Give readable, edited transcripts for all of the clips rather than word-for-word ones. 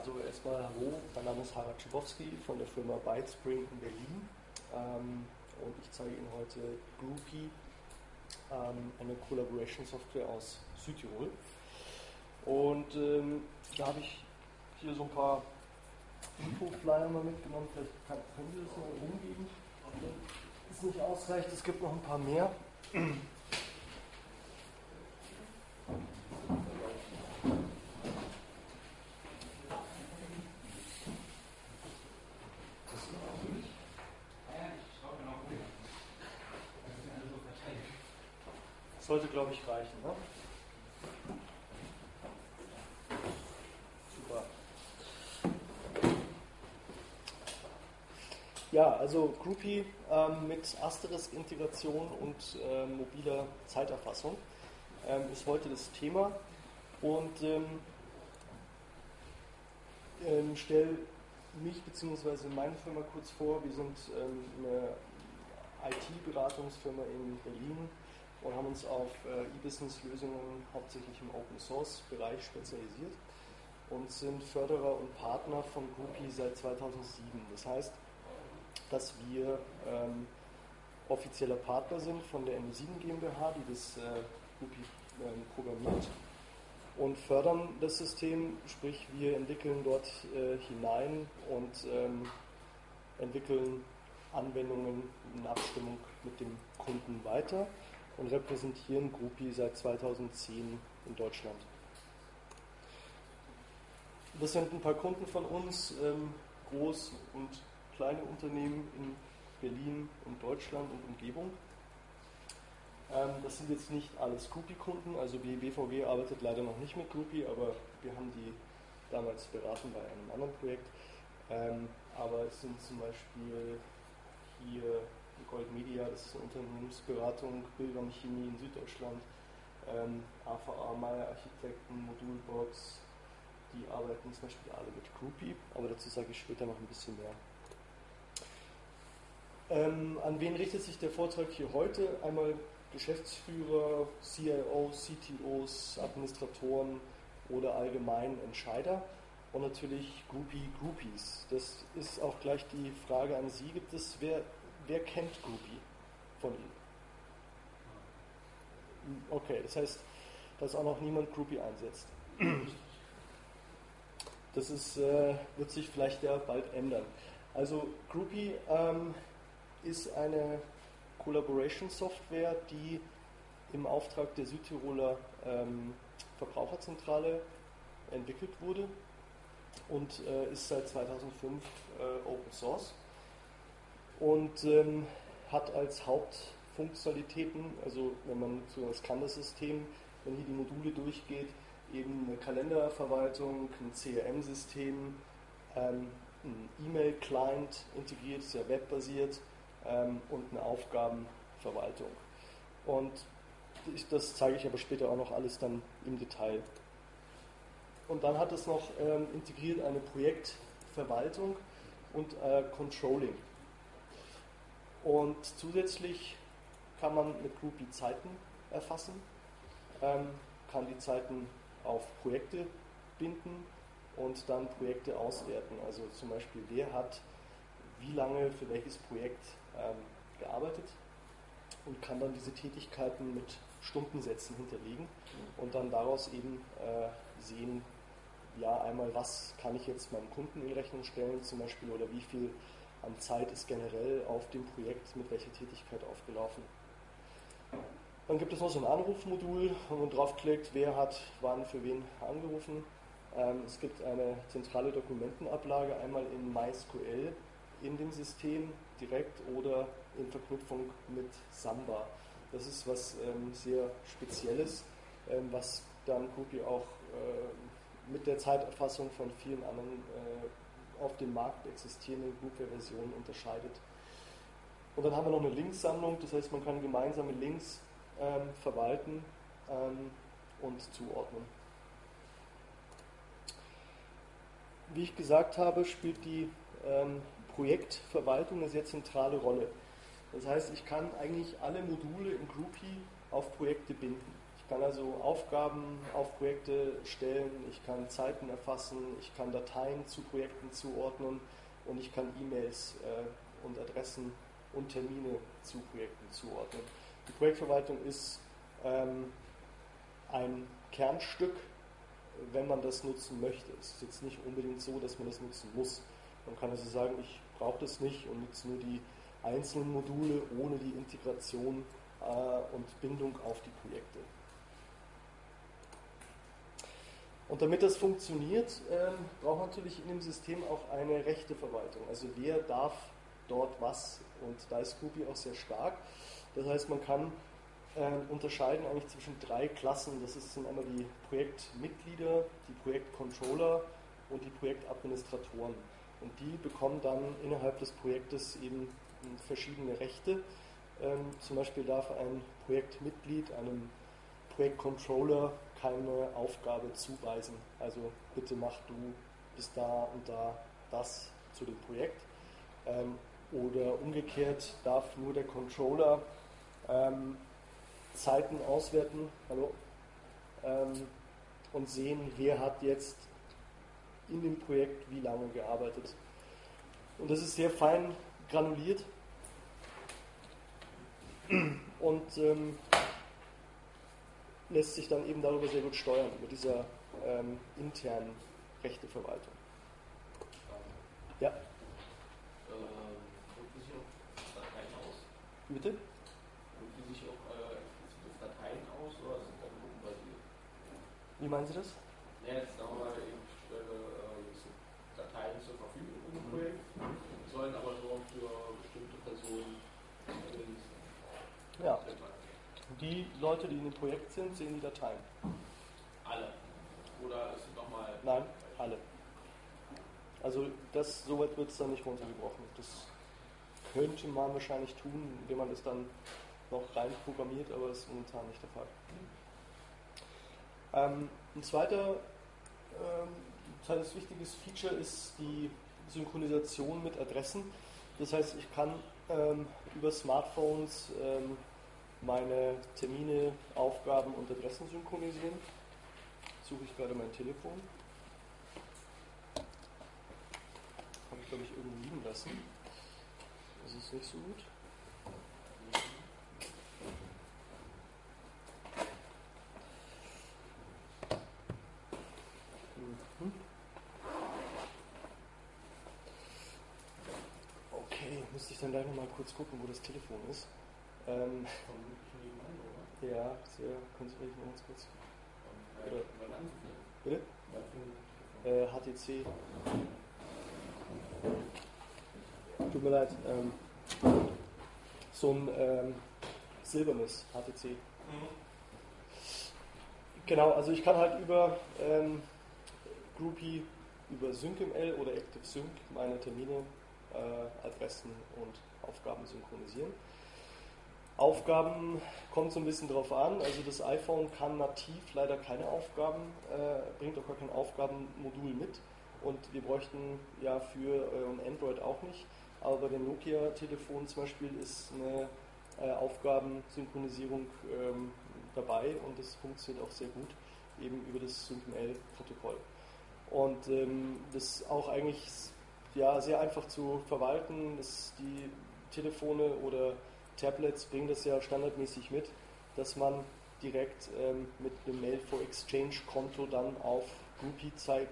Also erstmal hallo, mein Name ist Harald Schibowski von der Firma Bytespring in Berlin und ich zeige Ihnen heute Groupie, eine Collaboration-Software aus Südtirol. Und da habe ich hier so ein paar Info-Flyer mal mitgenommen, vielleicht können Sie das mal rumgeben, wenn es nicht ausreicht, es gibt noch ein paar mehr. Sollte, glaube ich, reichen, ne? Super. Ja, also Groupie mit Asterisk-Integration und mobiler Zeiterfassung ist heute das Thema und stelle mich bzw. meine Firma kurz vor. Wir sind eine IT-Beratungsfirma in Berlin und haben uns auf E-Business-Lösungen hauptsächlich im Open-Source-Bereich spezialisiert und sind Förderer und Partner von Groupie seit 2007. Das heißt, dass wir offizieller Partner sind von der NU7 GmbH, die das Groupie programmiert und fördern das System, sprich wir entwickeln dort hinein und entwickeln Anwendungen in Abstimmung mit dem Kunden weiter und repräsentieren Groupie seit 2010 in Deutschland. Das sind ein paar Kunden von uns, Groß- und kleine Unternehmen in Berlin und Deutschland und Umgebung. Das sind jetzt nicht alles Groupie-Kunden, also die BVG arbeitet leider noch nicht mit Groupie, aber wir haben die damals beraten bei einem anderen Projekt. Aber es sind zum Beispiel hier Gold Media, das ist eine Unternehmensberatung, Bilgram Chemie in Süddeutschland, AVA Meyer Architekten, Modulbox, die arbeiten zum Beispiel alle mit Groupie, aber dazu sage ich später noch ein bisschen mehr. An wen richtet sich der Vortrag hier heute? Einmal Geschäftsführer, CIOs, CTOs, Administratoren oder allgemein Entscheider und natürlich Groupies. Das ist auch gleich die Frage an Sie. Wer kennt Groupie von Ihnen? Okay, das heißt, dass auch noch niemand Groupie einsetzt. Das wird sich vielleicht ja bald ändern. Also Groupie ist eine Collaboration-Software, die im Auftrag der Südtiroler Verbraucherzentrale entwickelt wurde und ist seit 2005 Open Source und hat als Hauptfunktionalitäten, also wenn man so das Canvas-System, wenn hier die Module durchgeht, eben eine Kalenderverwaltung, ein CRM-System, ein E-Mail-Client integriert, ist ja webbasiert, und eine Aufgabenverwaltung. Und das zeige ich aber später auch noch alles dann im Detail. Und dann hat es noch integriert eine Projektverwaltung und Controlling. Und zusätzlich kann man mit Groupie Zeiten erfassen, kann die Zeiten auf Projekte binden und dann Projekte auswerten. Also zum Beispiel, wer hat wie lange für welches Projekt gearbeitet und kann dann diese Tätigkeiten mit Stundensätzen hinterlegen und dann daraus eben sehen, ja, einmal was kann ich jetzt meinem Kunden in Rechnung stellen zum Beispiel oder wie viel an Zeit ist generell auf dem Projekt mit welcher Tätigkeit aufgelaufen. Dann gibt es noch so ein Anrufmodul, wo man draufklickt, wer hat wann für wen angerufen. Es gibt eine zentrale Dokumentenablage, einmal in MySQL in dem System direkt oder in Verknüpfung mit Samba. Das ist was sehr Spezielles, was dann Groupie auch mit der Zeiterfassung von vielen anderen auf dem Markt existierenden Groupware-Versionen unterscheidet. Und dann haben wir noch eine Linksammlung, das heißt, man kann gemeinsame Links verwalten und zuordnen. Wie ich gesagt habe, spielt die Projektverwaltung eine sehr zentrale Rolle. Das heißt, ich kann eigentlich alle Module in Groupie auf Projekte binden. Ich kann also Aufgaben auf Projekte stellen, ich kann Zeiten erfassen, ich kann Dateien zu Projekten zuordnen und ich kann E-Mails und Adressen und Termine zu Projekten zuordnen. Die Projektverwaltung ist ein Kernstück, wenn man das nutzen möchte. Es ist jetzt nicht unbedingt so, dass man das nutzen muss. Man kann also sagen, ich brauche das nicht und nutze nur die einzelnen Module ohne die Integration und Bindung auf die Projekte. Und damit das funktioniert, braucht man natürlich in dem System auch eine Rechteverwaltung. Also wer darf dort was? Und da ist Groupie auch sehr stark. Das heißt, man kann unterscheiden eigentlich zwischen 3 Klassen. Das sind einmal die Projektmitglieder, die Projektcontroller und die Projektadministratoren. Und die bekommen dann innerhalb des Projektes eben verschiedene Rechte. Zum Beispiel darf ein Projektmitglied einem Projektcontroller keine Aufgabe zuweisen. Also bitte mach du bis da und da das zu dem Projekt. Oder umgekehrt darf nur der Controller Zeiten auswerten und sehen, wer hat jetzt in dem Projekt wie lange gearbeitet. Und das ist sehr fein granuliert und lässt sich dann eben darüber sehr gut steuern, mit dieser internen Rechteverwaltung. Ja? Drucken Sie auch Dateien aus? Bitte? Drucken Sie sich auch explizit Dateien aus oder sind dann gruppenbasiert? Wie meinen Sie das? Ja, jetzt sagen wir mal, ich stelle Dateien zur Verfügung im Projekt, sollen aber nur für bestimmte Personen ja. Die Leute, die in dem Projekt sind, sehen die Dateien. Alle? Oder ist es nochmal... Nein, alle. Also so weit wird es dann nicht runtergebrochen. Das könnte man wahrscheinlich tun, indem man das dann noch rein programmiert, aber das ist momentan nicht der Fall. Ein zweites wichtiges Feature ist die Synchronisation mit Adressen. Das heißt, ich kann über Smartphones meine Termine, Aufgaben und Adressen synchronisieren. Suche ich gerade mein Telefon. Habe ich, glaube ich, irgendwo liegen lassen. Das ist nicht so gut. Okay, müsste ich dann gleich nochmal kurz gucken, wo das Telefon ist. Ja, können Sie vielleicht mal ganz kurz. Bitte? HTC. Tut mir leid. So ein silbernes HTC. Genau, also ich kann halt über Groupie, über SyncML oder ActiveSync meine Termine, Adressen und Aufgaben synchronisieren. Aufgaben kommt so ein bisschen drauf an, also das iPhone kann nativ leider keine Aufgaben, bringt auch gar kein Aufgabenmodul mit und wir bräuchten ja für Android auch nicht, aber bei den Nokia-Telefonen zum Beispiel ist eine Aufgabensynchronisierung dabei und das funktioniert auch sehr gut, eben über das SyncML-Protokoll. Und das ist auch eigentlich sehr einfach zu verwalten, die Telefone oder Tablets bringen das ja standardmäßig mit, dass man direkt mit einem Mail-for-Exchange-Konto dann auf Groupie zeigt.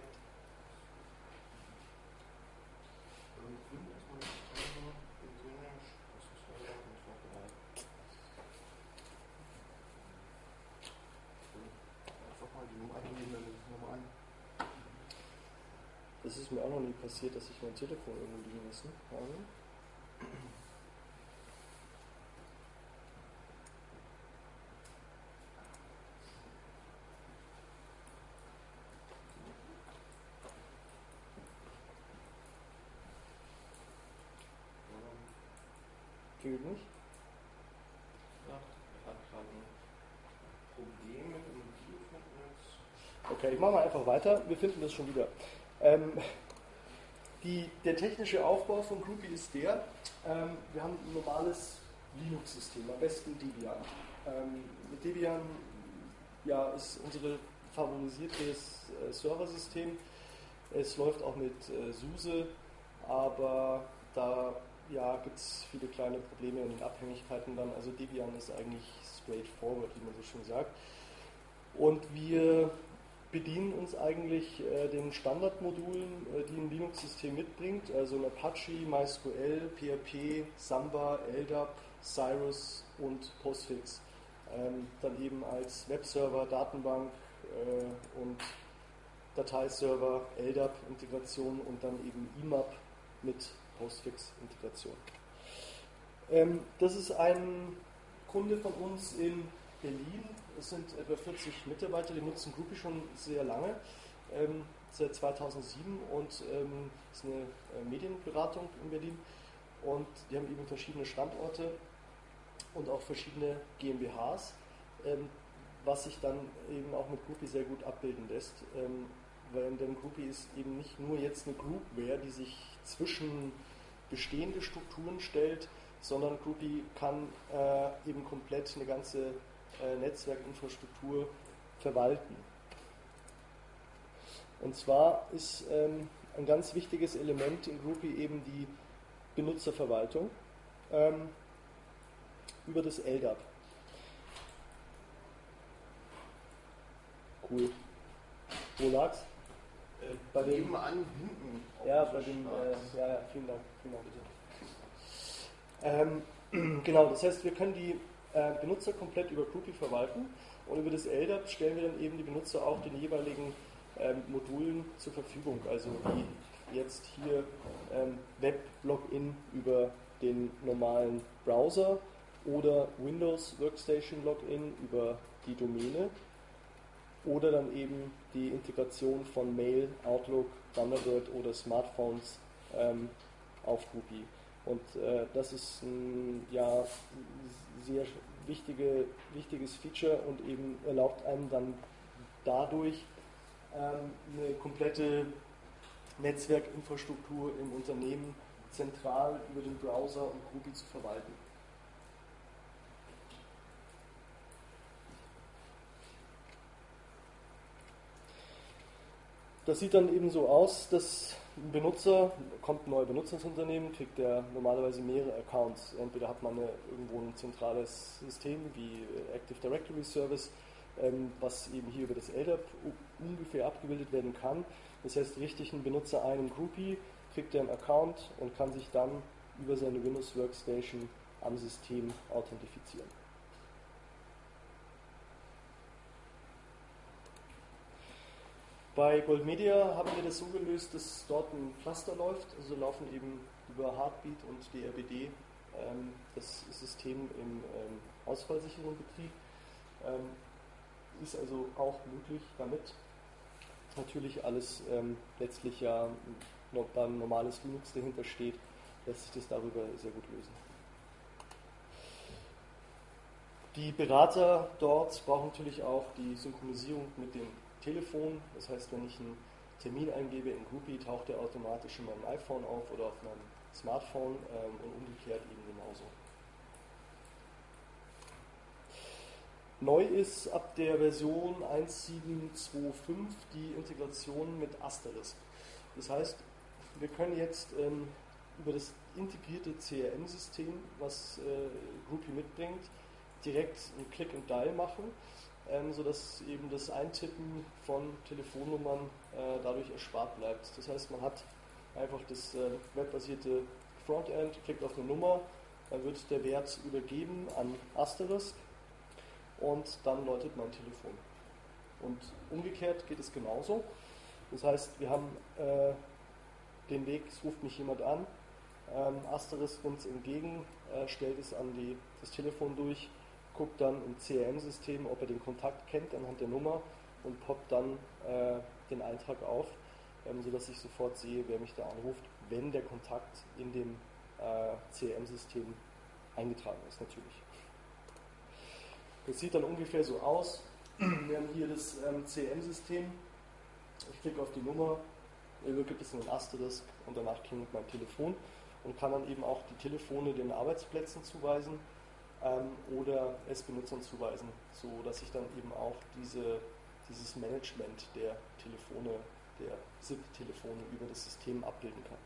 Das ist mir auch noch nie passiert, dass ich mein Telefon irgendwo liegen lassen habe. Geht nicht? Ja, ich habe gerade ein Problem mit dem Mobilfunknetz. Okay, ich mache mal einfach weiter. Wir finden das schon wieder. Der technische Aufbau von Groupie ist der, wir haben ein normales Linux-System, am besten Debian. Mit Debian ja, ist unser favorisiertes Serversystem. Es läuft auch mit SUSE, aber da ja, gibt es viele kleine Probleme in den Abhängigkeiten dann. Also Debian ist eigentlich straightforward, wie man so schön sagt. Und wir bedienen uns eigentlich den Standardmodulen, die ein Linux-System mitbringt, also ein Apache, MySQL, PHP, Samba, LDAP, Cyrus und Postfix. Dann eben als Webserver, Datenbank und Dateiserver, LDAP-Integration und dann eben IMAP mit Postfix-Integration. Das ist ein Kunde von uns in Berlin. Es sind etwa 40 Mitarbeiter, die nutzen Groupie schon sehr lange, seit 2007 und ist eine Medienberatung in Berlin. Und die haben eben verschiedene Standorte und auch verschiedene GmbHs, was sich dann eben auch mit Groupie sehr gut abbilden lässt. Weil denn Groupie ist eben nicht nur jetzt eine Groupware, die sich zwischen bestehende Strukturen stellt, sondern Groupie kann eben komplett eine ganze Netzwerkinfrastruktur verwalten. Und zwar ist ein ganz wichtiges Element in Groupie eben die Benutzerverwaltung über das LDAP. Cool. Wo lag's? Bei dem Nebenan, hinten. Ja, bei dem, ja, vielen Dank bitte. Genau, das heißt, wir können die Benutzer komplett über Groupie verwalten und über das LDAP stellen wir dann eben die Benutzer auch den jeweiligen Modulen zur Verfügung. Also wie jetzt hier Web-Login über den normalen Browser oder Windows Workstation Login über die Domäne oder dann eben die Integration von Mail, Outlook, Thunderbird oder Smartphones auf Groupie. Und das ist ein ja, sehr wichtiges Feature und eben erlaubt einem dann dadurch eine komplette Netzwerkinfrastruktur im Unternehmen zentral über den Browser und Groupie zu verwalten. Das sieht dann eben so aus, dass ein Benutzer, kommt ein neuer Benutzer ins Unternehmen, kriegt der normalerweise mehrere Accounts. Entweder hat man irgendwo ein zentrales System wie Active Directory Service, was eben hier über das LDAP ungefähr abgebildet werden kann. Das heißt, richtig ein Benutzer einen Groupie, kriegt er einen Account und kann sich dann über seine Windows Workstation am System authentifizieren. Bei Goldmedia haben wir das so gelöst, dass dort ein Cluster läuft, also laufen eben über Heartbeat und DRBD das System im ausfallsicheren Betrieb. Ist also auch möglich damit. Natürlich alles letztlich ja noch dann normales Linux dahinter steht, lässt sich das darüber sehr gut lösen. Die Berater dort brauchen natürlich auch die Synchronisierung mit dem Telefon. Das heißt, wenn ich einen Termin eingebe in Groupie, taucht er automatisch in meinem iPhone auf oder auf meinem Smartphone und umgekehrt eben genauso. Neu ist ab der Version 1.7.2.5 die Integration mit Asterisk. Das heißt, wir können jetzt über das integrierte CRM-System, was Groupie mitbringt, direkt ein Click and Dial machen, sodass eben das Eintippen von Telefonnummern dadurch erspart bleibt. Das heißt, man hat einfach das webbasierte Frontend, klickt auf eine Nummer, dann wird der Wert übergeben an Asterisk und dann läutet mein Telefon. Und umgekehrt geht es genauso. Das heißt, wir haben den Weg, es ruft mich jemand an, Asterisk nimmt es entgegen, stellt es an das Telefon durch, guckt dann im CRM-System, ob er den Kontakt kennt anhand der Nummer und poppt dann den Eintrag auf, sodass ich sofort sehe, wer mich da anruft, wenn der Kontakt in dem CRM-System eingetragen ist natürlich. Das sieht dann ungefähr so aus. Wir haben hier das CRM-System. Ich klicke auf die Nummer, gibt es einen Asterisk und danach klingelt mein Telefon und kann dann eben auch die Telefone den Arbeitsplätzen zuweisen. oder es Benutzern zuweisen, so dass ich dann eben auch dieses Management der Telefone, der SIP-Telefone über das System abbilden kann.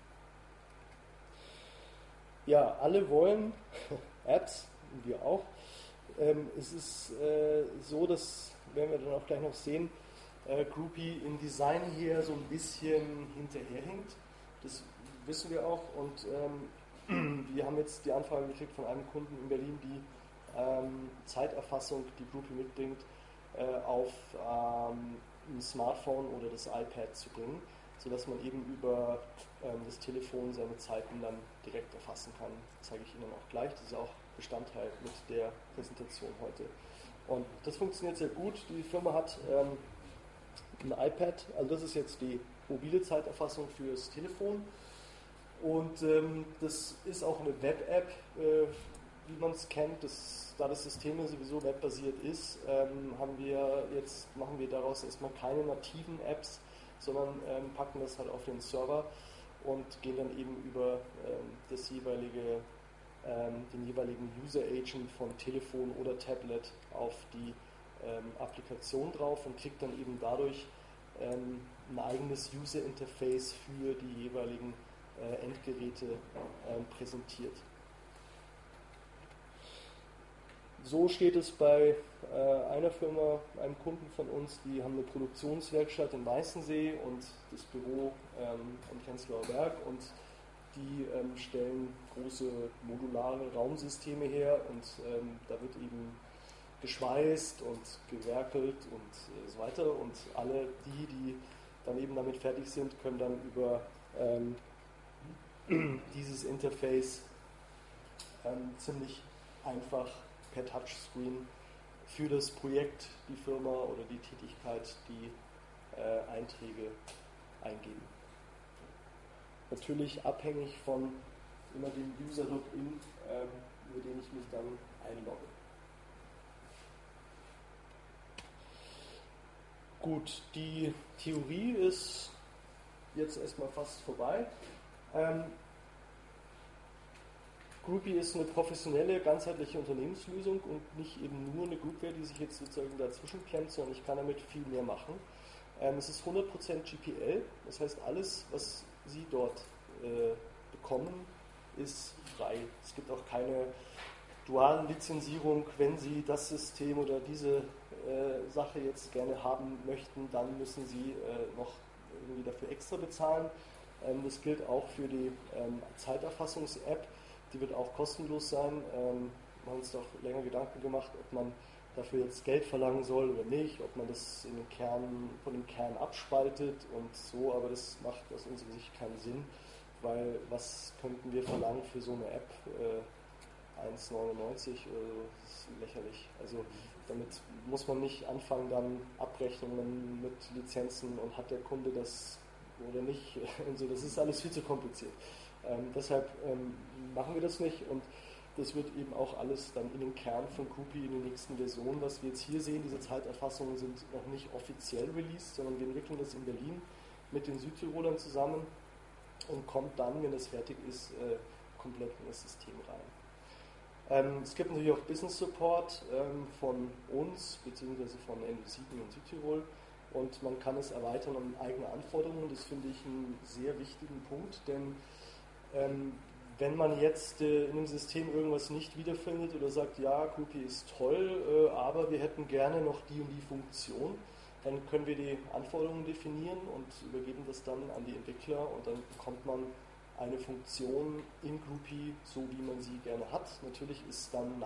Ja, alle wollen Apps, wir auch. Es ist so, dass, werden wir dann auch gleich noch sehen, Groupie im Design hier so ein bisschen hinterherhinkt. Das wissen wir auch und wir haben jetzt die Anfrage gekriegt von einem Kunden in Berlin, die Zeiterfassung, die Groupie mitbringt, auf ein Smartphone oder das iPad zu bringen, sodass man eben über das Telefon seine Zeiten dann direkt erfassen kann. Das zeige ich Ihnen auch gleich. Das ist auch Bestandteil mit der Präsentation heute. Und das funktioniert sehr gut. Die Firma hat ein iPad, also das ist jetzt die mobile Zeiterfassung fürs Telefon. Und das ist auch eine Web-App, wie man es kennt. Da das System sowieso webbasiert ist, machen wir daraus erstmal keine nativen Apps, sondern packen das halt auf den Server und gehen dann eben über den jeweiligen User Agent von Telefon oder Tablet auf die Applikation drauf und kriegt dann eben dadurch ein eigenes User Interface für die jeweiligen Endgeräte präsentiert. So steht es bei einer Firma, einem Kunden von uns, die haben eine Produktionswerkstatt in Weißensee und das Büro am Prenzlauer Berg und die stellen große modulare Raumsysteme her und da wird eben geschweißt und gewerkelt und so weiter und alle die dann eben damit fertig sind, können dann über dieses Interface ziemlich einfach per Touchscreen für das Projekt, die Firma oder die Tätigkeit, die Einträge eingeben. Natürlich abhängig von immer dem User-Login, über den ich mich dann einlogge. Gut, die Theorie ist jetzt erstmal fast vorbei. Groupie ist eine professionelle, ganzheitliche Unternehmenslösung und nicht eben nur eine Groupware, die sich jetzt sozusagen dazwischen klemmt, sondern ich kann damit viel mehr machen. Es ist 100% GPL, das heißt alles, was Sie dort bekommen, ist frei. Es gibt auch keine dualen Lizenzierung. Wenn Sie das System oder diese Sache jetzt gerne haben möchten, dann müssen Sie noch irgendwie dafür extra bezahlen. Das gilt auch für die Zeiterfassungs-App. Die wird auch kostenlos sein. Wir haben uns doch länger Gedanken gemacht, ob man dafür jetzt Geld verlangen soll oder nicht, ob man das von dem Kern abspaltet und so, aber das macht aus unserer Sicht keinen Sinn, weil was könnten wir verlangen für so eine App? 1,99 oder so, das ist lächerlich. Also damit muss man nicht anfangen, dann Abrechnungen mit Lizenzen und hat der Kunde das oder nicht und so, das ist alles viel zu kompliziert. Deshalb machen wir das nicht und das wird eben auch alles dann in den Kern von Groupie in den nächsten Versionen, was wir jetzt hier sehen. Diese Zeiterfassungen sind noch nicht offiziell released, sondern wir entwickeln das in Berlin mit den Südtirolern zusammen und kommt dann, wenn das fertig ist, komplett in das System rein. Es gibt natürlich auch Business Support von uns bzw. von NV7 in Südtirol und man kann es erweitern um eigene Anforderungen. Das finde ich einen sehr wichtigen Punkt, denn wenn man jetzt in dem System irgendwas nicht wiederfindet oder sagt, ja, Groupie ist toll, aber wir hätten gerne noch die und die Funktion, dann können wir die Anforderungen definieren und übergeben das dann an die Entwickler und dann bekommt man eine Funktion in Groupie, so wie man sie gerne hat. Natürlich ist dann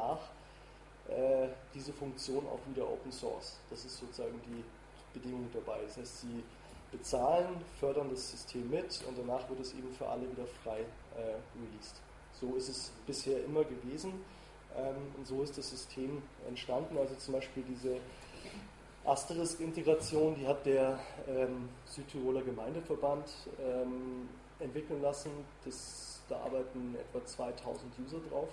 diese Funktion auch wieder Open Source. Das ist sozusagen die Bedingung dabei. Das heißt, Sie bezahlen, fördern das System mit und danach wird es eben für alle wieder frei released. So ist es bisher immer gewesen und so ist das System entstanden. Also zum Beispiel diese Asterisk-Integration, die hat der Südtiroler Gemeindeverband entwickeln lassen. Da arbeiten etwa 2000 User drauf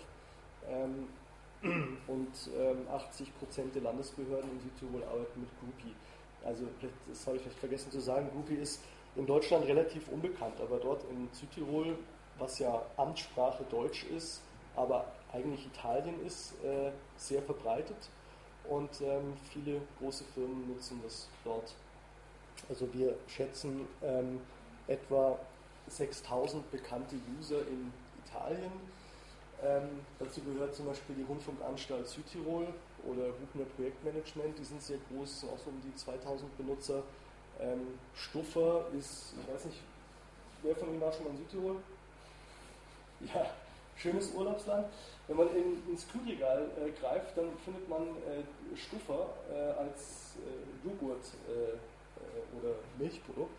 und 80% der Landesbehörden in Südtirol arbeiten mit Groupie. Also das habe ich vielleicht vergessen zu sagen, Groupie ist in Deutschland relativ unbekannt, aber dort in Südtirol, was ja Amtssprache Deutsch ist, aber eigentlich Italien ist, sehr verbreitet und viele große Firmen nutzen das dort. Also wir schätzen etwa 6000 bekannte User in Italien. Dazu gehört zum Beispiel die Rundfunkanstalt Südtirol oder Hubner Projektmanagement, die sind sehr groß, sind auch so um die 2000 Benutzer. Stuffer ist, ich weiß nicht, wer von Ihnen war schon mal in Südtirol? Ja, schönes Urlaubsland. Wenn man ins Kühlregal greift, dann findet man Stuffer als Joghurt oder Milchprodukt.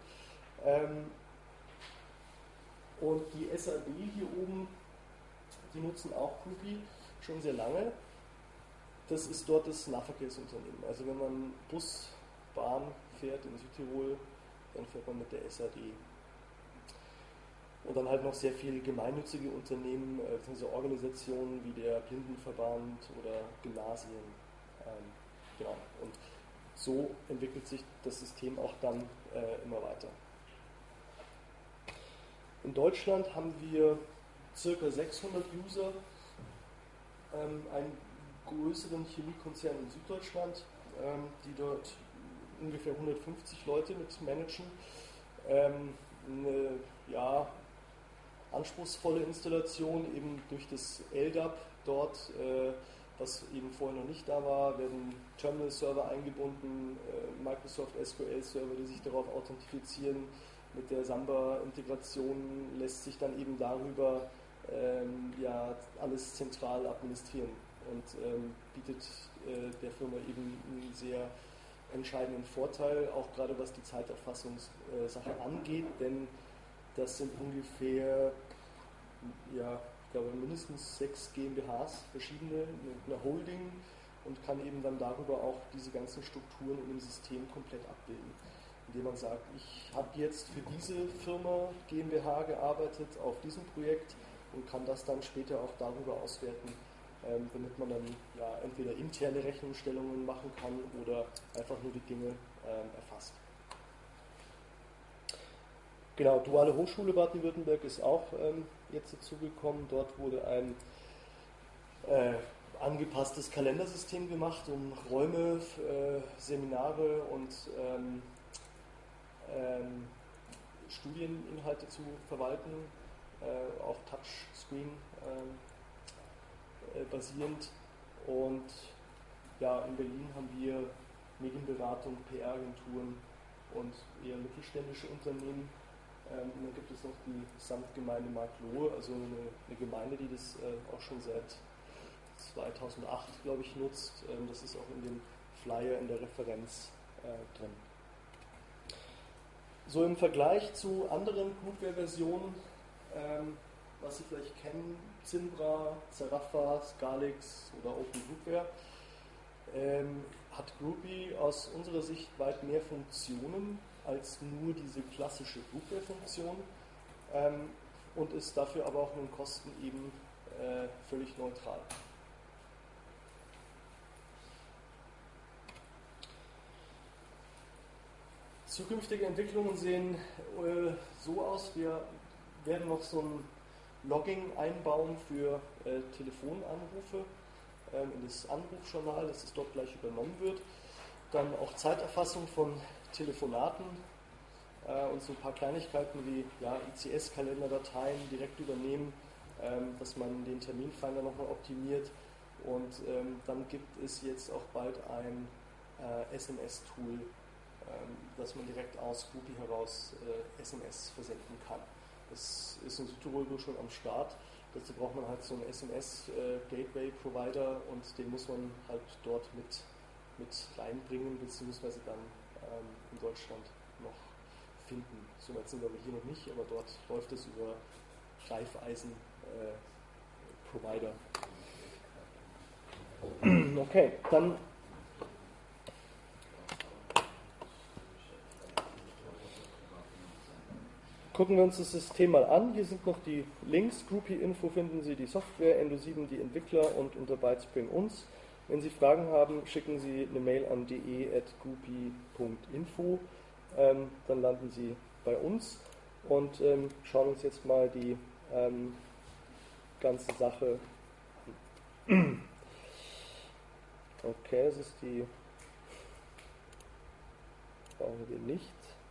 Und die SAB hier oben, die nutzen auch Groupie schon sehr lange. Das ist dort das Nahverkehrsunternehmen. Also wenn man Bus, Bahn fährt in Südtirol, dann fährt man mit der SAD. Und dann halt noch sehr viele gemeinnützige Unternehmen, also Organisationen wie der Blindenverband oder Gymnasien. Genau. Und so entwickelt sich das System auch dann immer weiter. In Deutschland haben wir ca. 600 User, einen größeren Chemiekonzern in Süddeutschland, die dort ungefähr 150 Leute mit managen. Eine anspruchsvolle Installation eben durch das LDAP dort, was eben vorher noch nicht da war, werden Terminal-Server eingebunden, Microsoft SQL-Server, die sich darauf authentifizieren. Mit der Samba-Integration lässt sich dann eben darüber alles zentral administrieren und bietet der Firma eben einen sehr entscheidenden Vorteil, auch gerade was die Zeiterfassungssache angeht, denn das sind ungefähr, ich glaube mindestens 6 GmbHs, verschiedene, mit einer Holding und kann eben dann darüber auch diese ganzen Strukturen in dem System komplett abbilden. Indem man sagt, ich habe jetzt für diese Firma GmbH gearbeitet auf diesem Projekt und kann das dann später auch darüber auswerten, damit man dann entweder interne Rechnungsstellungen machen kann oder einfach nur die Dinge erfasst. Genau, Duale Hochschule Baden-Württemberg ist auch jetzt dazugekommen. Dort wurde ein angepasstes Kalendersystem gemacht, um Räume, Seminare und Studieninhalte zu verwalten, auf Touchscreen basierend. Und in Berlin haben wir Medienberatung, PR-Agenturen und eher mittelständische Unternehmen. Und dann gibt es noch die Samtgemeinde Marklohe, also eine Gemeinde, die das auch schon seit 2008, glaube ich, nutzt. Das ist auch in dem Flyer in der Referenz drin. So im Vergleich zu anderen Groupware-Versionen, was Sie vielleicht kennen, Zimbra, Zarafa, Scalix oder Open Groupware, hat Groupie aus unserer Sicht weit mehr Funktionen als nur diese klassische Groupware-Funktion und ist dafür aber auch in den Kosten eben völlig neutral. Zukünftige Entwicklungen sehen so aus, wir werden noch so ein Logging einbauen für Telefonanrufe in das Anrufjournal, dass es dort gleich übernommen wird. Dann auch Zeiterfassung von Telefonaten und so ein paar Kleinigkeiten wie ICS-Kalenderdateien direkt übernehmen, dass man den Terminfinder nochmal optimiert. Und dann gibt es jetzt auch bald ein SMS-Tool, dass man direkt aus Groupie heraus SMS versenden kann. Das ist in Südtirol schon am Start. Dazu braucht man halt so einen SMS-Gateway-Provider und den muss man halt dort mit reinbringen, beziehungsweise dann in Deutschland noch finden. So weit sind wir aber hier noch nicht, aber dort läuft es über Greifeisen-Provider. Okay, dann gucken wir uns das System mal an. Hier sind noch die Links. Groupie-Info finden Sie die Software, Endo7 die Entwickler und unter Bytespring uns. Wenn Sie Fragen haben, schicken Sie eine Mail an de@groupie.info. Dann landen Sie bei uns und schauen uns jetzt mal die ganze Sache Okay, das ist die. Brauchen wir nicht.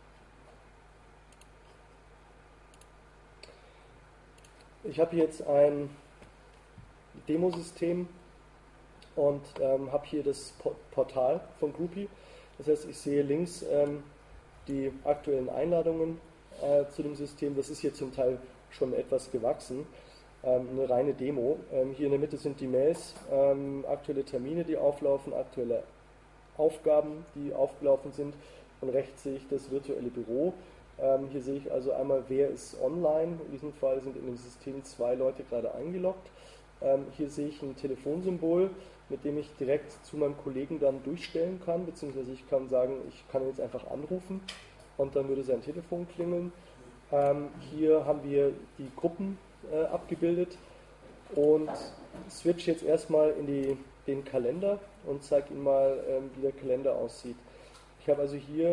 Ich habe hier jetzt ein Demosystem und habe hier das Portal von Groupie. Das heißt, ich sehe links die aktuellen Einladungen zu dem System. Das ist hier zum Teil schon etwas gewachsen. Eine reine Demo. Hier in der Mitte sind die Mails, aktuelle Termine, die auflaufen, aktuelle Aufgaben, die aufgelaufen sind. Und rechts sehe ich das virtuelle Büro. Hier sehe ich also einmal, wer ist online. In diesem Fall sind in dem System 2 Leute gerade eingeloggt. Hier sehe ich ein Telefonsymbol, mit dem ich direkt zu meinem Kollegen dann durchstellen kann, beziehungsweise ich kann sagen, ich kann jetzt einfach anrufen und dann würde sein Telefon klingeln. Hier haben wir die Gruppen abgebildet und switch jetzt erstmal in den Kalender und zeige Ihnen mal, wie der Kalender aussieht. Ich habe also hier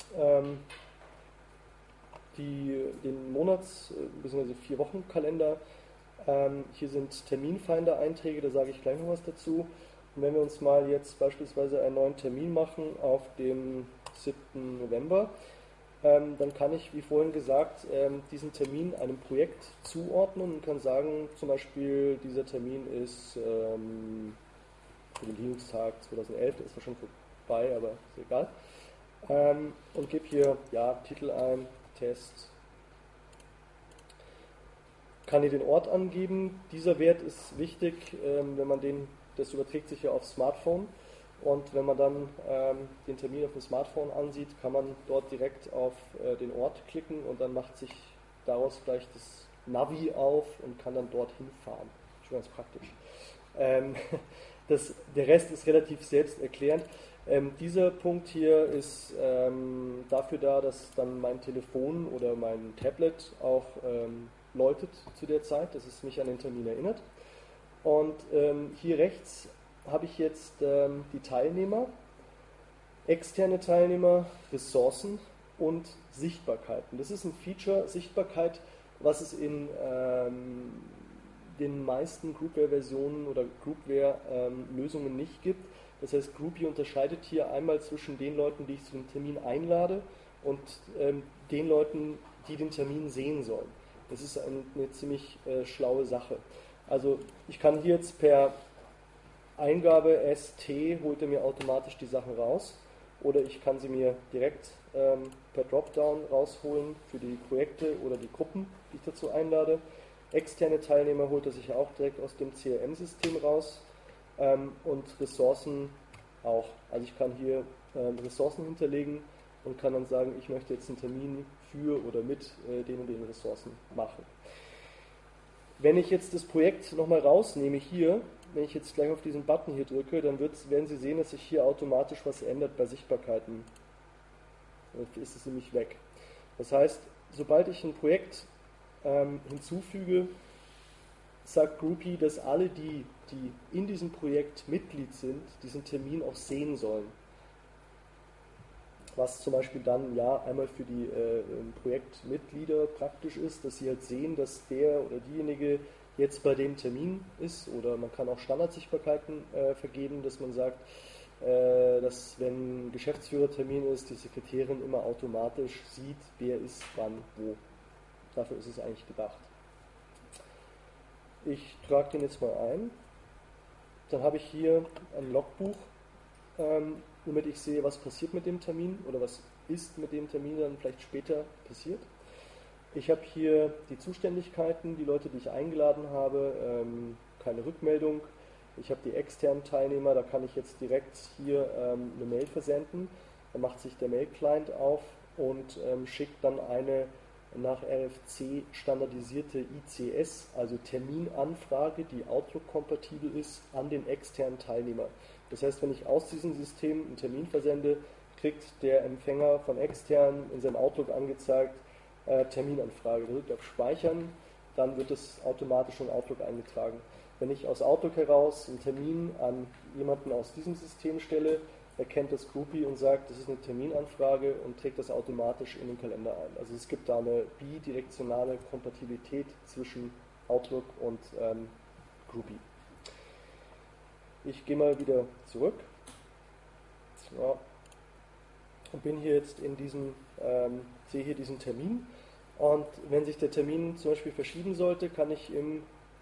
den Monats- bzw. 4-Wochen-Kalender. Hier sind Terminfinder-Einträge, da sage ich gleich noch was dazu. Und wenn wir uns mal jetzt beispielsweise einen neuen Termin machen auf dem 7. November, dann kann ich, wie vorhin gesagt, diesen Termin einem Projekt zuordnen und kann sagen, zum Beispiel, dieser Termin ist für den Linux-Tag 2011, der ist zwar schon vorbei, aber ist egal. Und gebe hier Titel ein, Test. Kann hier den Ort angeben. Dieser Wert ist wichtig, wenn man das überträgt sich ja aufs Smartphone. Und wenn man dann den Termin auf dem Smartphone ansieht, kann man dort direkt auf den Ort klicken und dann macht sich daraus gleich das Navi auf und kann dann dorthin fahren. Schon ganz praktisch. Der Rest ist relativ selbsterklärend. Dieser Punkt hier ist dafür da, dass dann mein Telefon oder mein Tablet auch läutet zu der Zeit, dass es mich an den Termin erinnert. Und hier rechts habe ich jetzt die Teilnehmer, externe Teilnehmer, Ressourcen und Sichtbarkeiten. Das ist ein Feature, Sichtbarkeit, was es in den meisten Groupware-Versionen oder Groupware-Lösungen nicht gibt. Das heißt, Groupie unterscheidet hier einmal zwischen den Leuten, die ich zu dem Termin einlade und den Leuten, die den Termin sehen sollen. Das ist eine ziemlich schlaue Sache. Also ich kann hier jetzt per Eingabe ST holt er mir automatisch die Sachen raus oder ich kann sie mir direkt per Dropdown rausholen für die Projekte oder die Gruppen, die ich dazu einlade. Externe Teilnehmer holt er sich auch direkt aus dem CRM-System raus und Ressourcen auch. Also ich kann hier Ressourcen hinterlegen und kann dann sagen, ich möchte jetzt einen Termin für oder mit den und den Ressourcen machen. Wenn ich jetzt das Projekt nochmal rausnehme hier, wenn ich jetzt gleich auf diesen Button hier drücke, dann werden Sie sehen, dass sich hier automatisch was ändert bei Sichtbarkeiten. Dann ist es nämlich weg. Das heißt, sobald ich ein Projekt hinzufüge, sagt Groupie, dass alle die in diesem Projekt Mitglied sind, diesen Termin auch sehen sollen. Was zum Beispiel dann einmal für die Projektmitglieder praktisch ist, dass sie halt sehen, dass der oder diejenige jetzt bei dem Termin ist, oder man kann auch Standardsichtbarkeiten vergeben, dass man sagt, dass wenn Geschäftsführertermin ist, die Sekretärin immer automatisch sieht, wer ist wann wo. Dafür ist es eigentlich gedacht. Ich trage den jetzt mal ein. Dann habe ich hier ein Logbuch, womit ich sehe, was passiert mit dem Termin oder was ist mit dem Termin dann vielleicht später passiert. Ich habe hier die Zuständigkeiten, die Leute, die ich eingeladen habe, keine Rückmeldung. Ich habe die externen Teilnehmer, da kann ich jetzt direkt hier eine Mail versenden. Da macht sich der Mail-Client auf und schickt dann eine nach RFC standardisierte ICS, also Terminanfrage, die Outlook-kompatibel ist, an den externen Teilnehmer. Das heißt, wenn ich aus diesem System einen Termin versende, kriegt der Empfänger von extern in seinem Outlook angezeigt, Terminanfrage, drückt auf Speichern, dann wird es automatisch in Outlook eingetragen. Wenn ich aus Outlook heraus einen Termin an jemanden aus diesem System stelle, erkennt das Groupie und sagt, das ist eine Terminanfrage und trägt das automatisch in den Kalender ein. Also es gibt da eine bidirektionale Kompatibilität zwischen Outlook und Groupie. Ich gehe mal wieder zurück. Ja. Und bin hier jetzt in diesem, sehe hier diesen Termin. Und wenn sich der Termin zum Beispiel verschieben sollte, kann ich im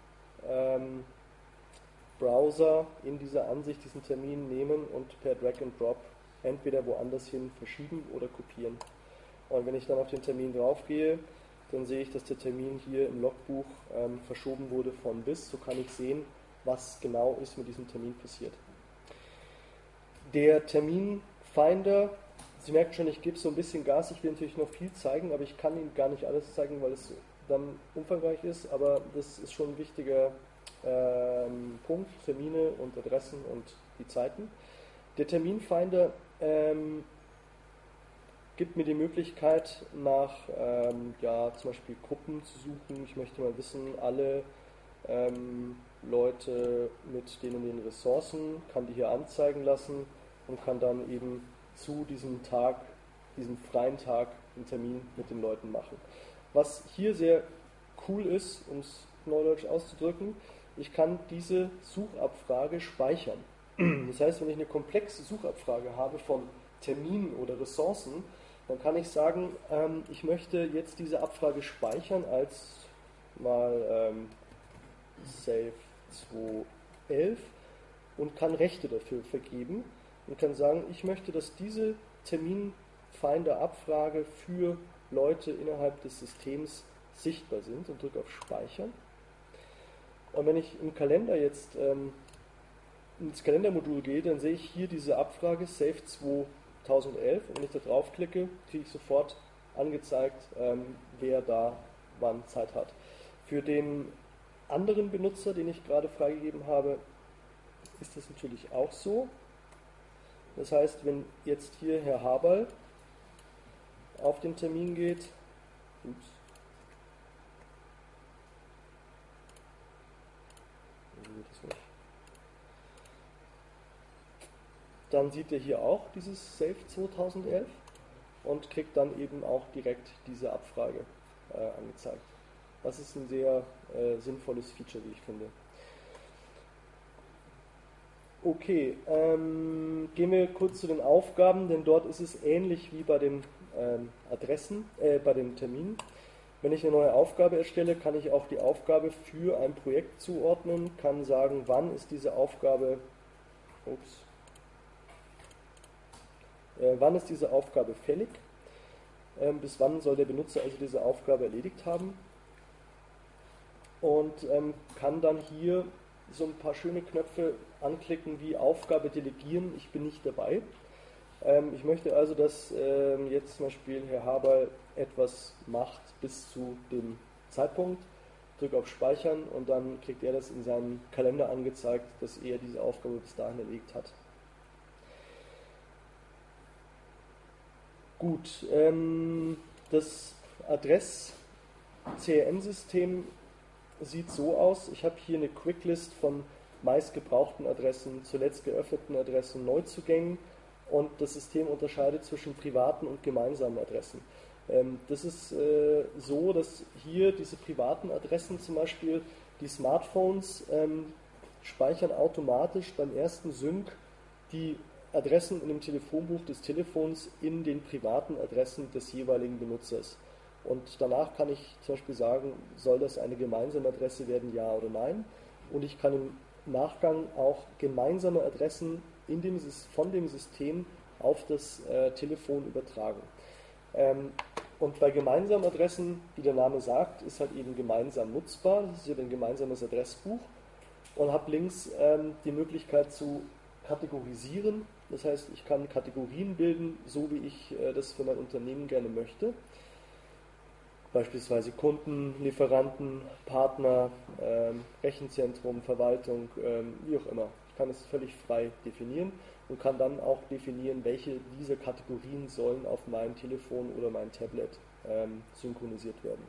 Browser in dieser Ansicht diesen Termin nehmen und per Drag and Drop entweder woanders hin verschieben oder kopieren. Und wenn ich dann auf den Termin draufgehe, dann sehe ich, dass der Termin hier im Logbuch verschoben wurde von bis. So kann ich sehen, was genau ist mit diesem Termin passiert. Der Terminfinder, Sie merken schon, ich gebe so ein bisschen Gas, ich will natürlich noch viel zeigen, aber ich kann Ihnen gar nicht alles zeigen, weil es dann umfangreich ist, aber das ist schon ein wichtiger Punkt, Termine und Adressen und die Zeiten. Der Terminfinder gibt mir die Möglichkeit, nach zum Beispiel Gruppen zu suchen. Ich möchte mal wissen, alle Leute mit den Ressourcen, kann die hier anzeigen lassen und kann dann eben zu diesem Tag, diesem freien Tag, einen Termin mit den Leuten machen. Was hier sehr cool ist, um es neudeutsch auszudrücken, ich kann diese Suchabfrage speichern. Das heißt, wenn ich eine komplexe Suchabfrage habe von Terminen oder Ressourcen, dann kann ich sagen, ich möchte jetzt diese Abfrage speichern als mal Save 211 und kann Rechte dafür vergeben und kann sagen, ich möchte, dass diese Terminfinder-Abfrage für Leute innerhalb des Systems sichtbar sind und drücke auf Speichern. Und wenn ich im Kalender jetzt ins Kalendermodul gehe, dann sehe ich hier diese Abfrage Save 2011 und wenn ich da draufklicke, kriege ich sofort angezeigt, wer da wann Zeit hat. Für den anderen Benutzer, den ich gerade freigegeben habe, ist das natürlich auch so. Das heißt, wenn jetzt hier Herr Haberl auf den Termin geht, dann sieht er hier auch dieses Save 2011 und kriegt dann eben auch direkt diese Abfrage angezeigt. Das ist ein sehr sinnvolles Feature, wie ich finde. Okay, gehen wir kurz zu den Aufgaben, denn dort ist es ähnlich wie bei den Adressen, bei den Terminen. Wenn ich eine neue Aufgabe erstelle, kann ich auch die Aufgabe für ein Projekt zuordnen, kann sagen, wann ist diese Aufgabe, wann ist diese Aufgabe fällig, bis wann soll der Benutzer also diese Aufgabe erledigt haben und kann dann hier so ein paar schöne Knöpfe anklicken wie Aufgabe delegieren, ich bin nicht dabei. Ich möchte also, dass jetzt zum Beispiel Herr Haberl etwas macht bis zu dem Zeitpunkt, drücke auf Speichern und dann kriegt er das in seinem Kalender angezeigt, dass er diese Aufgabe bis dahin erledigt hat. Gut, das Adress-CRM-System sieht so aus, ich habe hier eine Quicklist von meist gebrauchten Adressen, zuletzt geöffneten Adressen, Neuzugängen und das System unterscheidet zwischen privaten und gemeinsamen Adressen. Das ist so, dass hier diese privaten Adressen zum Beispiel, die Smartphones speichern automatisch beim ersten Sync die Adressen in dem Telefonbuch des Telefons in den privaten Adressen des jeweiligen Benutzers. Und danach kann ich zum Beispiel sagen, soll das eine gemeinsame Adresse werden, ja oder nein. Und ich kann im Nachgang auch gemeinsame Adressen von dem System auf das Telefon übertragen. Und bei gemeinsamen Adressen, wie der Name sagt, ist halt eben gemeinsam nutzbar. Das ist ja ein gemeinsames Adressbuch. Und habe links die Möglichkeit zu kategorisieren. Das heißt, ich kann Kategorien bilden, so wie ich das für mein Unternehmen gerne möchte. Beispielsweise Kunden, Lieferanten, Partner, Rechenzentrum, Verwaltung, wie auch immer. Ich kann es völlig frei definieren und kann dann auch definieren, welche dieser Kategorien sollen auf mein Telefon oder mein Tablet synchronisiert werden.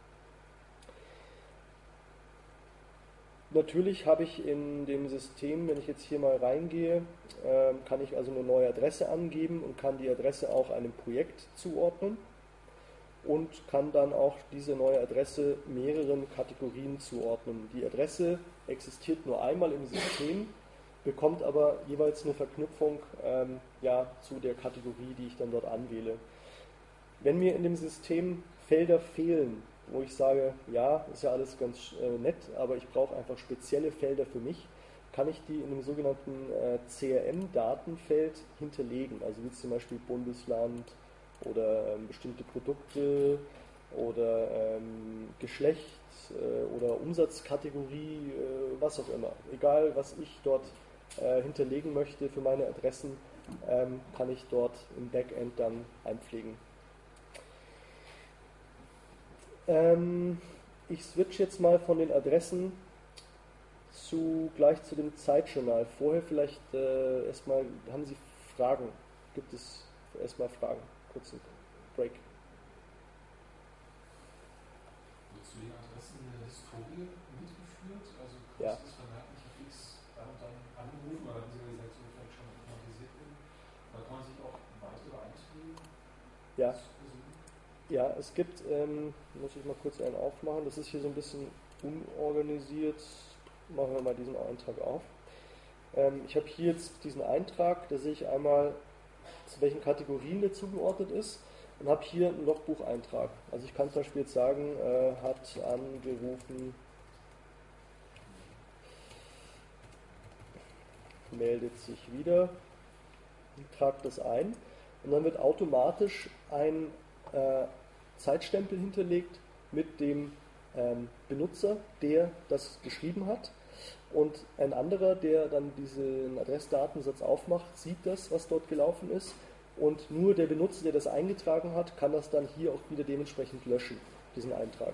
Natürlich habe ich in dem System, wenn ich jetzt hier mal reingehe, kann ich also eine neue Adresse angeben und kann die Adresse auch einem Projekt zuordnen und kann dann auch diese neue Adresse mehreren Kategorien zuordnen. Die Adresse existiert nur einmal im System bekommt aber jeweils eine Verknüpfung zu der Kategorie, die ich dann dort anwähle. Wenn mir in dem System Felder fehlen, wo ich sage, ja, ist ja alles ganz nett, aber ich brauche einfach spezielle Felder für mich, kann ich die in einem sogenannten CRM-Datenfeld hinterlegen. Also wie zum Beispiel Bundesland oder bestimmte Produkte oder Geschlecht oder Umsatzkategorie, was auch immer. Egal, was ich dort hinterlegen möchte für meine Adressen, kann ich dort im Backend dann einpflegen. Ich switch jetzt mal von den Adressen gleich zu dem Zeitjournal. Vorher vielleicht erstmal, haben Sie Fragen? Gibt es erstmal Fragen? Kurzen Break. Wird zu den Adressen eine Historie mitgeführt? Also Ja. das vermerken, ich habe X dann angerufen, oder haben Sie gesagt, so vielleicht schon automatisiert bin? Da kann man sich auch weitere Einträge Ja. versuchen. Ja, es gibt, muss ich mal kurz einen aufmachen, das ist hier so ein bisschen unorganisiert. Machen wir mal diesen Eintrag auf. Ich habe hier jetzt diesen Eintrag, da sehe ich einmal, zu welchen Kategorien der zugeordnet ist und habe hier einen Logbucheintrag. Also ich kann zum Beispiel jetzt sagen, hat angerufen, meldet sich wieder, trage das ein und dann wird automatisch ein Zeitstempel hinterlegt mit dem Benutzer, der das geschrieben hat. Und ein anderer, der dann diesen Adressdatensatz aufmacht, sieht das, was dort gelaufen ist. Und nur der Benutzer, der das eingetragen hat, kann das dann hier auch wieder dementsprechend löschen, diesen Eintrag.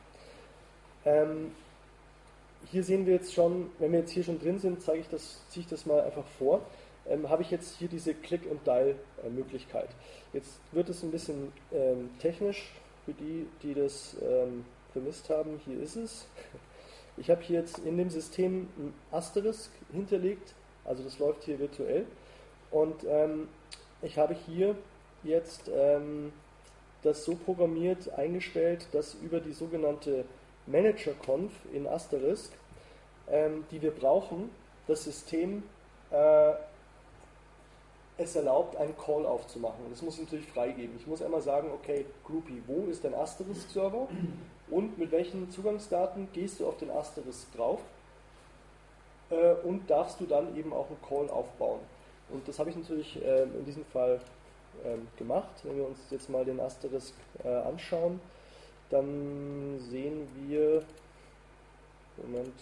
Hier sehen wir jetzt schon, wenn wir jetzt hier schon drin sind, ziehe ich das mal einfach vor. Habe ich jetzt hier diese Click-and-Dial-Möglichkeit. Jetzt wird es ein bisschen technisch für die, die das vermisst haben. Hier ist es. Ich habe hier jetzt in dem System ein Asterisk hinterlegt, also das läuft hier virtuell. Und ich habe hier jetzt das so programmiert eingestellt, dass über die sogenannte Manager-Conf in Asterisk, die wir brauchen, das System es erlaubt, einen Call aufzumachen. Das muss ich natürlich freigeben. Ich muss einmal sagen, okay, Groupie, wo ist dein Asterisk-Server und mit welchen Zugangsdaten gehst du auf den Asterisk drauf und darfst du dann eben auch einen Call aufbauen. Und das habe ich natürlich in diesem Fall gemacht. Wenn wir uns jetzt mal den Asterisk anschauen, dann sehen wir, Moment,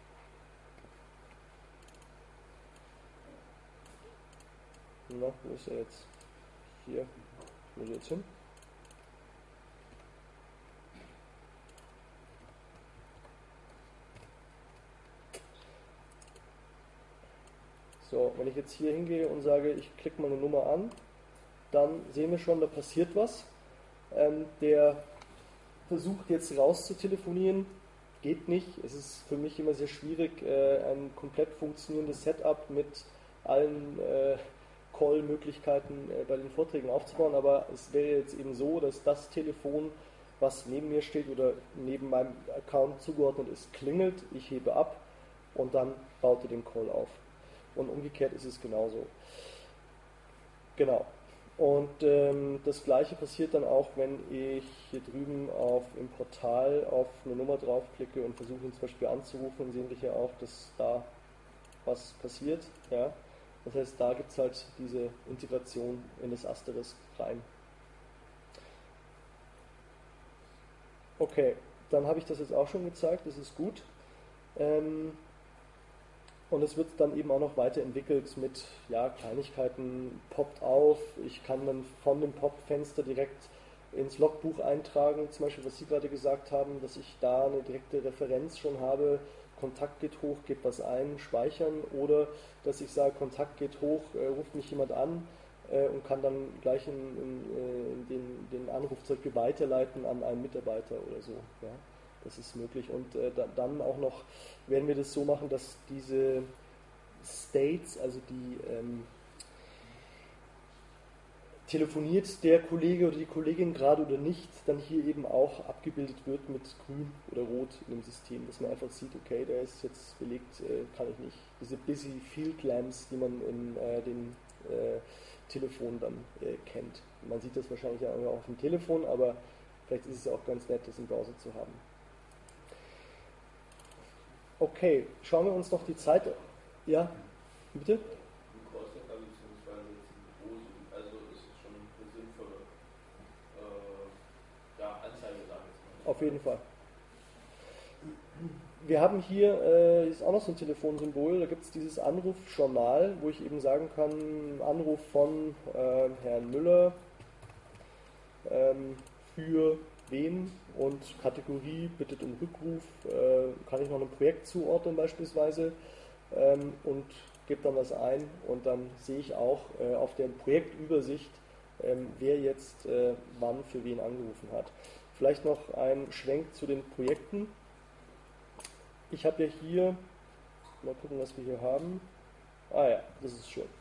na, wo ist er jetzt? Hier, wo muss er jetzt hin? So, wenn ich jetzt hier hingehe und sage, ich klicke mal eine Nummer an, dann sehen wir schon, da passiert was. Der versucht jetzt rauszutelefonieren, geht nicht. Es ist für mich immer sehr schwierig, ein komplett funktionierendes Setup mit allen Call-Möglichkeiten bei den Vorträgen aufzubauen, aber es wäre jetzt eben so, dass das Telefon, was neben mir steht oder neben meinem Account zugeordnet ist, klingelt, ich hebe ab und dann baut er den Call auf. Und umgekehrt ist es genauso. Genau. Und das gleiche passiert dann auch, wenn ich hier drüben im Portal auf eine Nummer draufklicke und versuche ihn zum Beispiel anzurufen, sehen wir hier auch, dass da was passiert. Ja? Das heißt, da gibt es halt diese Integration in das Asterisk rein. Okay, dann habe ich das jetzt auch schon gezeigt, das ist gut. Und es wird dann eben auch noch weiterentwickelt mit Kleinigkeiten, poppt auf, ich kann dann von dem Pop-Fenster direkt ins Logbuch eintragen, zum Beispiel was Sie gerade gesagt haben, dass ich da eine direkte Referenz schon habe, Kontakt geht hoch, gebe was ein, speichern, oder dass ich sage, Kontakt geht hoch, ruft mich jemand an und kann dann gleich den Anruf zum Beispiel weiterleiten an einen Mitarbeiter oder so. Ja. Das ist möglich. Und dann auch noch werden wir das so machen, dass diese States, also die telefoniert der Kollege oder die Kollegin gerade oder nicht, dann hier eben auch abgebildet wird mit grün oder rot in dem System, dass man einfach sieht, okay, der ist jetzt belegt, kann ich nicht. Diese Busy Field Lamps, die man in dem Telefon dann kennt. Man sieht das wahrscheinlich auch auf dem Telefon, aber vielleicht ist es ja auch ganz nett, das im Browser zu haben. Okay, schauen wir uns noch die Zeit. Ja, bitte? Auf jeden Fall. Wir haben hier, ist auch noch so ein Telefonsymbol, da gibt es dieses Anrufjournal, wo ich eben sagen kann, Anruf von Herrn Müller für wen und Kategorie bittet um Rückruf, kann ich noch ein Projekt zuordnen beispielsweise und gebe dann was ein und dann sehe ich auch auf der Projektübersicht, wer jetzt wann für wen angerufen hat. Vielleicht noch ein Schwenk zu den Projekten. Ich habe ja hier, mal gucken, was wir hier haben. Ah ja, das ist schön.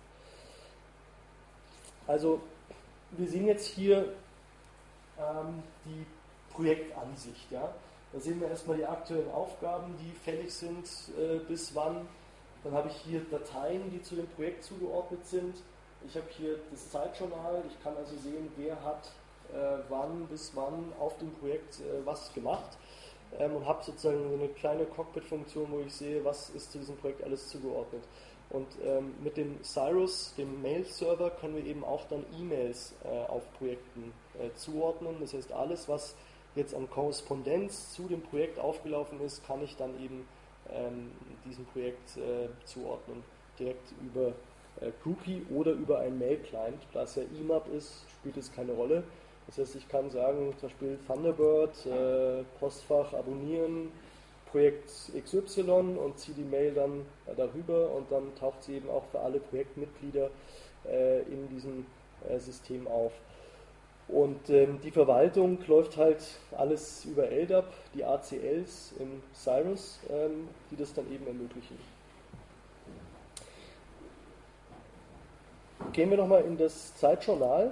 Also, wir sehen jetzt hier die Projektansicht. Ja? Da sehen wir erstmal die aktuellen Aufgaben, die fällig sind, bis wann. Dann habe ich hier Dateien, die zu dem Projekt zugeordnet sind. Ich habe hier das Zeitjournal. Ich kann also sehen, wer hat wann bis wann auf dem Projekt was gemacht und habe sozusagen so eine kleine Cockpit-Funktion, wo ich sehe, was ist zu diesem Projekt alles zugeordnet. Und mit dem Cyrus, dem Mail-Server, können wir eben auch dann E-Mails auf Projekten zuordnen. Das heißt, alles, was jetzt an Korrespondenz zu dem Projekt aufgelaufen ist, kann ich dann eben diesem Projekt zuordnen. Direkt über Groupie oder über einen Mail-Client. Da es ja IMAP ist, spielt es keine Rolle. Das heißt, ich kann sagen, zum Beispiel Thunderbird, Postfach abonnieren, Projekt XY und ziehe die Mail dann darüber und dann taucht sie eben auch für alle Projektmitglieder in diesem System auf. Und die Verwaltung läuft halt alles über LDAP, die ACLs im Cyrus, die das dann eben ermöglichen. Gehen wir nochmal in das Zeitjournal.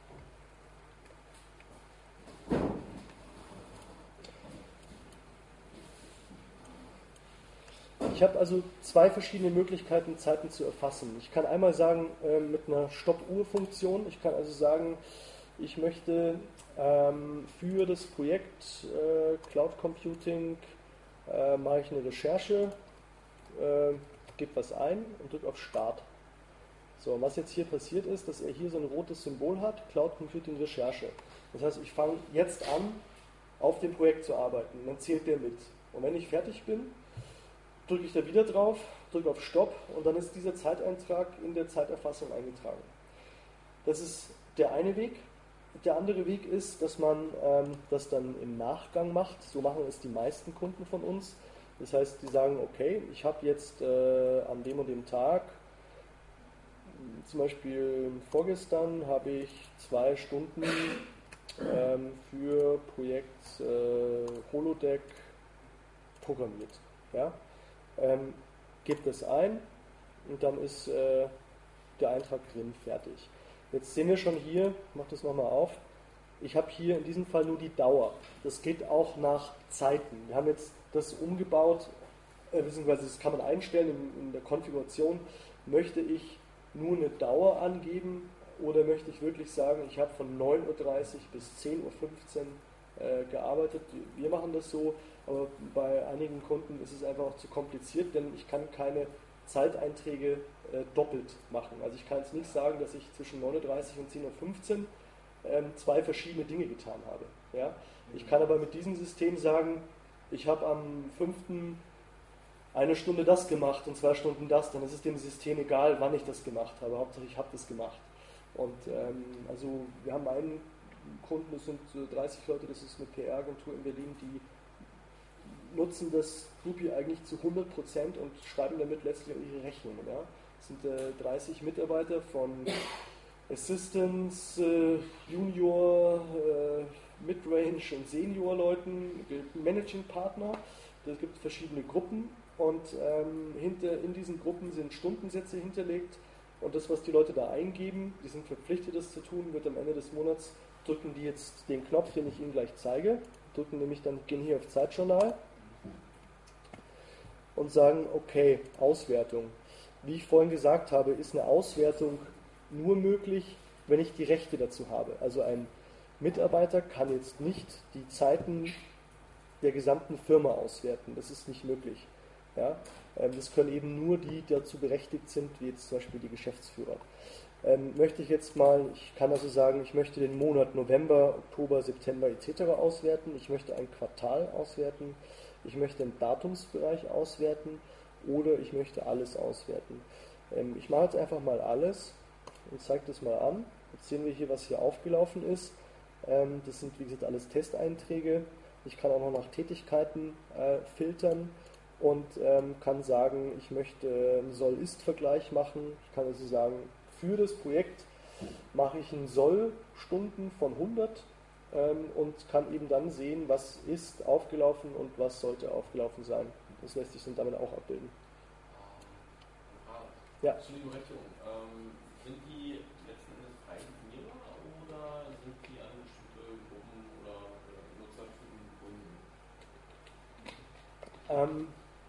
Ich habe also zwei verschiedene Möglichkeiten, Zeiten zu erfassen. Ich kann einmal sagen, mit einer Stoppuhr-Funktion, ich kann also sagen, ich möchte für das Projekt Cloud Computing mache ich eine Recherche, gebe was ein und drücke auf Start. So, und was jetzt hier passiert ist, dass er hier so ein rotes Symbol hat, Cloud Computing Recherche. Das heißt, ich fange jetzt an, auf dem Projekt zu arbeiten. Und dann zählt der mit. Und wenn ich fertig bin, drücke ich da wieder drauf, drücke auf Stopp und dann ist dieser Zeiteintrag in der Zeiterfassung eingetragen. Das ist der eine Weg. Der andere Weg ist, dass man das dann im Nachgang macht. So machen es die meisten Kunden von uns. Das heißt, die sagen, okay, ich habe jetzt an dem und dem Tag, zum Beispiel vorgestern, habe ich 2 Stunden für Projekt Holodeck programmiert. Ja? Gebt das ein und dann ist der Eintrag drin, fertig. Jetzt sehen wir schon hier, ich mache das nochmal auf, ich habe hier in diesem Fall nur die Dauer. Das geht auch nach Zeiten. Wir haben jetzt das umgebaut, beziehungsweise das kann man einstellen in der Konfiguration. Möchte ich nur eine Dauer angeben oder möchte ich wirklich sagen, ich habe von 9:30 Uhr bis 10:15 Uhr gearbeitet. Wir machen das so, aber bei einigen Kunden ist es einfach auch zu kompliziert, denn ich kann keine Zeiteinträge doppelt machen. Also ich kann jetzt nicht sagen, dass ich zwischen 9:30 Uhr und 10:15 Uhr 2 verschiedene Dinge getan habe. Ja? Ich kann aber mit diesem System sagen, ich habe am 5. 1 Stunde das gemacht und 2 Stunden das, dann ist es dem System egal, wann ich das gemacht habe. Hauptsache ich habe das gemacht. Und also wir haben einen Kunden, das sind 30 Leute, das ist eine PR-Agentur in Berlin, die nutzen das Groupie eigentlich zu 100% und schreiben damit letztlich auch ihre Rechnungen. Ja? Das sind 30 Mitarbeiter von Assistants, Junior, Midrange und Senior-Leuten, Managing Partner. Es gibt verschiedene Gruppen und in diesen Gruppen sind Stundensätze hinterlegt und das, was die Leute da eingeben, die sind verpflichtet, das zu tun, wird am Ende des Monats, drücken die jetzt den Knopf, den ich Ihnen gleich zeige, drücken nämlich dann, gehen hier auf Zeitjournal und sagen, okay, Auswertung. Wie ich vorhin gesagt habe, ist eine Auswertung nur möglich, wenn ich die Rechte dazu habe. Also ein Mitarbeiter kann jetzt nicht die Zeiten der gesamten Firma auswerten. Das ist nicht möglich. Ja? Das können eben nur die, die dazu berechtigt sind, wie jetzt zum Beispiel die Geschäftsführer. Möchte ich jetzt mal, ich kann also sagen, ich möchte den Monat November, Oktober, September etc. auswerten, ich möchte ein Quartal auswerten, ich möchte einen Datumsbereich auswerten oder ich möchte alles auswerten. Ich mache jetzt einfach mal alles und zeige das mal an. Jetzt sehen wir hier, was hier aufgelaufen ist. Das sind, wie gesagt, alles Testeinträge. Ich kann auch noch nach Tätigkeiten filtern und kann sagen, ich möchte einen Soll-Ist-Vergleich machen. Ich kann also sagen, für das Projekt mache ich einen Soll-Stunden von 100 und kann eben dann sehen, was ist aufgelaufen und was sollte aufgelaufen sein. Das lässt sich dann damit auch abbilden. Ja. Zu den Berechtigungen. Sind die letzten Endes frei definierbar oder sind die an bestimmte Gruppen oder Nutzertypen gebunden?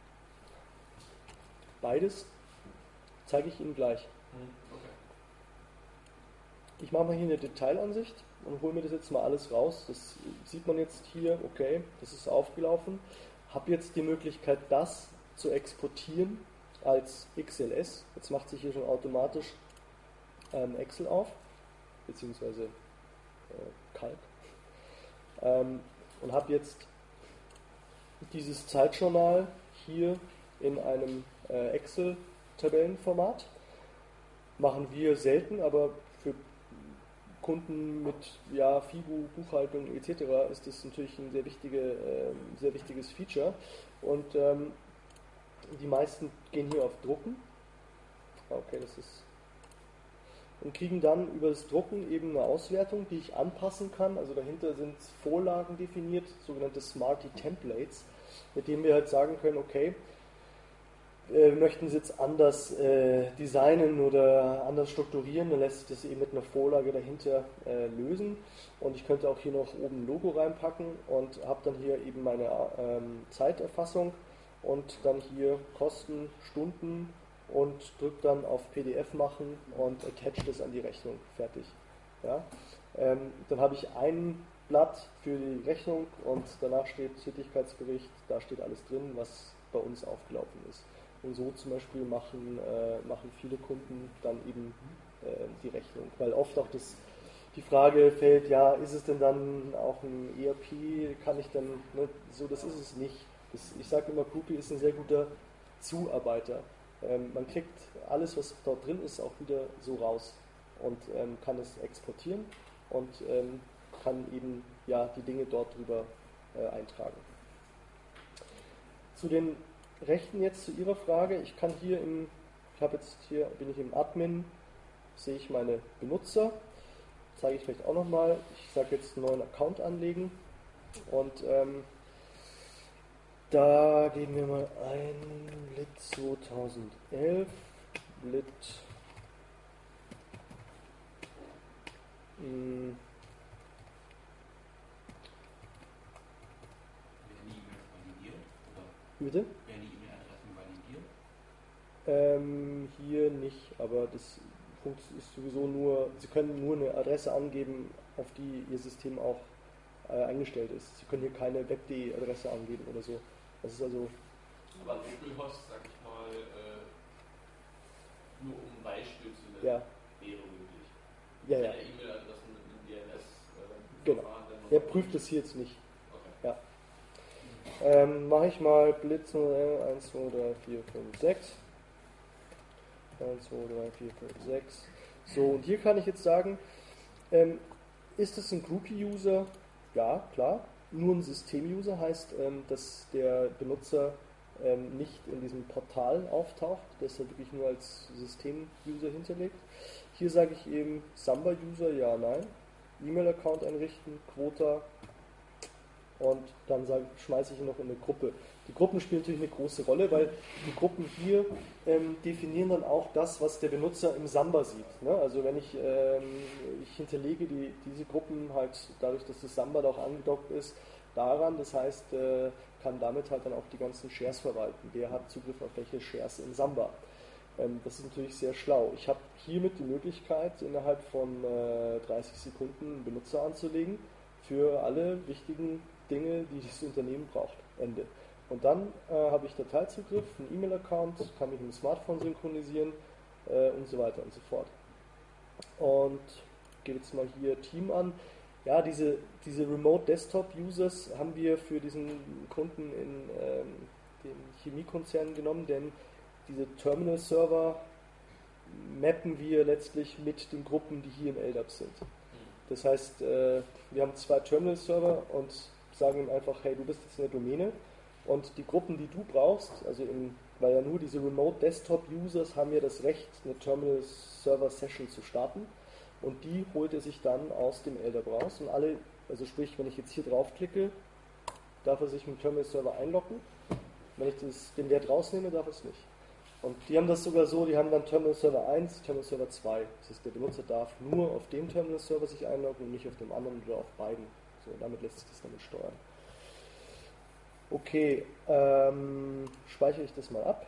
Beides zeige ich Ihnen gleich. Okay. Ich mache mal hier eine Detailansicht und hole mir das jetzt mal alles raus. Das sieht man jetzt hier, okay, das ist aufgelaufen. Habe jetzt die Möglichkeit, das zu exportieren als XLS. Jetzt macht sich hier schon automatisch Excel auf, beziehungsweise Calc. Und habe jetzt dieses Zeitjournal hier in einem Excel-Tabellenformat. Machen wir selten, aber für Kunden mit FIBU, Buchhaltung etc. ist das natürlich ein sehr wichtiges Feature. Und die meisten gehen hier auf Drucken. Okay, das ist. Und kriegen dann über das Drucken eben eine Auswertung, die ich anpassen kann. Also dahinter sind Vorlagen definiert, sogenannte Smarty Templates, mit denen wir halt sagen können, okay, wir möchten es jetzt anders designen oder anders strukturieren, dann lässt sich das eben mit einer Vorlage dahinter lösen. Und ich könnte auch hier noch oben ein Logo reinpacken und habe dann hier eben meine Zeiterfassung und dann hier Kosten, Stunden und drücke dann auf PDF machen und attach das an die Rechnung. Fertig. Ja? Dann habe ich ein Blatt für die Rechnung und danach steht Tätigkeitsbericht, da steht alles drin, was bei uns aufgelaufen ist. Und so zum Beispiel machen viele Kunden dann eben die Rechnung. Weil oft auch die Frage fällt, ja, ist es denn dann auch ein ERP, kann ich dann, ne, so, das ist es nicht. Ich sage immer, Groupie ist ein sehr guter Zuarbeiter. Man kriegt alles, was dort drin ist, auch wieder so raus und kann es exportieren und kann eben die Dinge dort drüber eintragen. Zu den Rechten jetzt zu Ihrer Frage. Ich kann hier bin ich im Admin, sehe ich meine Benutzer, zeige ich vielleicht auch nochmal. Ich sage jetzt einen neuen Account anlegen und da geben wir mal ein Blit 2011, Blit Werden die E-Mails validiert? Bitte? Werden die E-Mail-Adressen validiert? Hier nicht, aber das ist sowieso nur, Sie können nur eine Adresse angeben, auf die Ihr System auch eingestellt ist. Sie können hier keine web.de Adresse angeben oder so. Das ist also. Aber Localhost, sag ich mal, nur um ein Beispiel zu nennen, wäre möglich. Ja. Eine E-Mail-Adresse mit einem DNS. Genau. Der prüft es hier jetzt nicht. Okay. Ja. Mache ich mal Blitz 1, 2, 3, 4, 5, 6. 1, 2, 3, 4, 5, 6. So, und hier kann ich jetzt sagen, ist es ein Groupie-User? Ja, klar. Nur ein System-User heißt, dass der Benutzer nicht in diesem Portal auftaucht, das er wirklich nur als System-User hinterlegt. Hier sage ich eben Samba-User, ja, nein. E-Mail-Account einrichten, Quota, und dann schmeiße ich ihn noch in eine Gruppe. Die Gruppen spielen natürlich eine große Rolle, weil die Gruppen hier definieren dann auch das, was der Benutzer im Samba sieht. Ne? Also wenn ich hinterlege diese Gruppen halt dadurch, dass das Samba da auch angedockt ist, daran, das heißt, kann damit halt dann auch die ganzen Shares verwalten. Wer hat Zugriff auf welche Shares in Samba? Das ist natürlich sehr schlau. Ich habe hiermit die Möglichkeit, innerhalb von 30 Sekunden einen Benutzer anzulegen für alle wichtigen Dinge, die das Unternehmen braucht. Ende. Und dann habe ich Dateizugriff, einen E-Mail-Account, kann mich mit dem Smartphone synchronisieren und so weiter und so fort. Und ich gebe jetzt mal hier Team an. Ja, diese Remote Desktop Users haben wir für diesen Kunden in den Chemiekonzern genommen, denn diese Terminal-Server mappen wir letztlich mit den Gruppen, die hier im LDAP sind. Das heißt, wir haben 2 Terminal-Server und sagen ihm einfach, hey, du bist jetzt in der Domäne und die Gruppen, die du brauchst, also weil ja nur diese Remote Desktop Users haben ja das Recht, eine Terminal-Server-Session zu starten. Und die holt er sich dann aus dem LDAP raus und alle, also sprich, wenn ich jetzt hier draufklicke, darf er sich mit dem Terminal-Server einloggen. Wenn ich den Wert rausnehme, darf er es nicht. Und die haben das sogar so, die haben dann Terminal-Server 1, Terminal-Server 2. Das heißt, der Benutzer darf nur auf dem Terminal-Server sich einloggen und nicht auf dem anderen oder auf beiden. So, damit lässt sich das damit steuern. Okay, speichere ich das mal ab.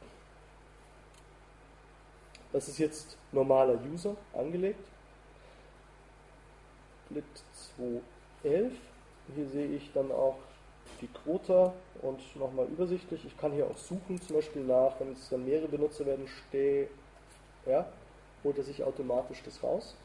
Das ist jetzt normaler User angelegt. Split 2.11. Hier sehe ich dann auch die Quota und nochmal übersichtlich. Ich kann hier auch suchen, zum Beispiel nach, wenn es dann mehrere Benutzer werden, holt er sich automatisch das raus.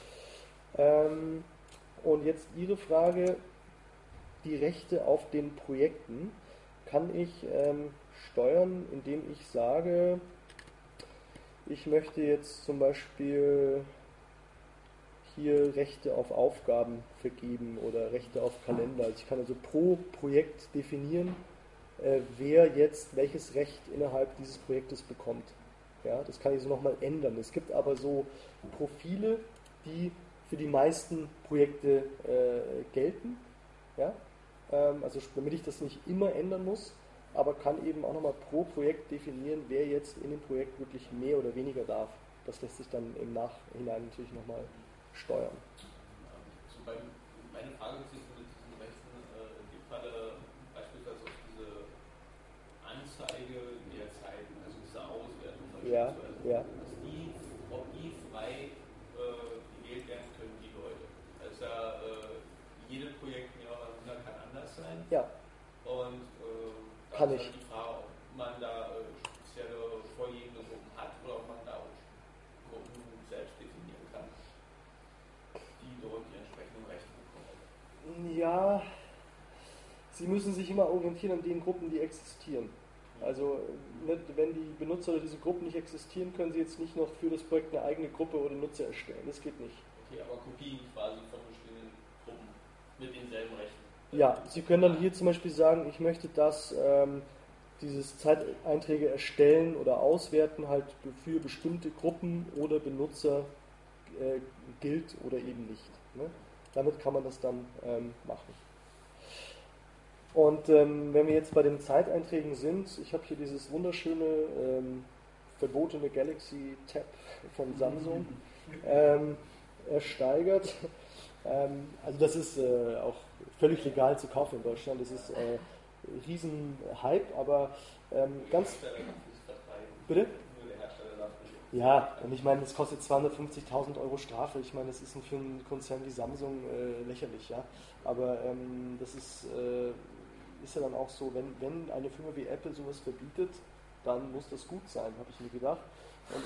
Und jetzt Ihre Frage, die Rechte auf den Projekten kann ich steuern, indem ich sage, ich möchte jetzt zum Beispiel hier Rechte auf Aufgaben vergeben oder Rechte auf Kalender. Also ich kann also pro Projekt definieren, wer jetzt welches Recht innerhalb dieses Projektes bekommt. Ja, das kann ich so nochmal ändern. Es gibt aber so Profile, die für die meisten Projekte gelten. Ja? Also damit ich das nicht immer ändern muss, aber kann eben auch nochmal pro Projekt definieren, wer jetzt in dem Projekt wirklich mehr oder weniger darf. Das lässt sich dann im Nachhinein natürlich nochmal steuern. Also meine Frage bezieht sich mit diesen Rechten, die gerade beispielsweise auf diese Anzeige der Zeiten, also diese Auswertung beispielsweise, ob die frei gewählt werden können, die Leute. Also jedes Projekt kann anders sein. Ja. Und kann ich. Die Frage, ob man da spezielle vorgegebene Gruppen hat oder ob man da auch Gruppen selbst definieren kann, die dort die entsprechenden Rechte bekommen. Ja, Sie müssen sich immer orientieren an den Gruppen, die existieren. Also wenn die Benutzer oder diese Gruppen nicht existieren, können Sie jetzt nicht noch für das Projekt eine eigene Gruppe oder Nutzer erstellen. Das geht nicht. Okay, aber Kopien quasi von bestehenden Gruppen mit denselben Rechten. Ja, Sie können dann hier zum Beispiel sagen, ich möchte, dass dieses Zeiteinträge erstellen oder auswerten halt für bestimmte Gruppen oder Benutzer gilt oder eben nicht. Ne? Damit kann man das dann machen. Und wenn wir jetzt bei den Zeiteinträgen sind, ich habe hier dieses wunderschöne verbotene Galaxy Tab von Samsung ersteigert. Also das ist auch völlig legal zu kaufen in Deutschland. Das ist riesen Hype, aber ganz... Bitte? Ja, und ich meine, das kostet 250.000 Euro Strafe. Ich meine, das ist für einen Konzern wie Samsung lächerlich, ja. Aber das ist ja dann auch so, wenn eine Firma wie Apple sowas verbietet, dann muss das gut sein, habe ich mir gedacht. Und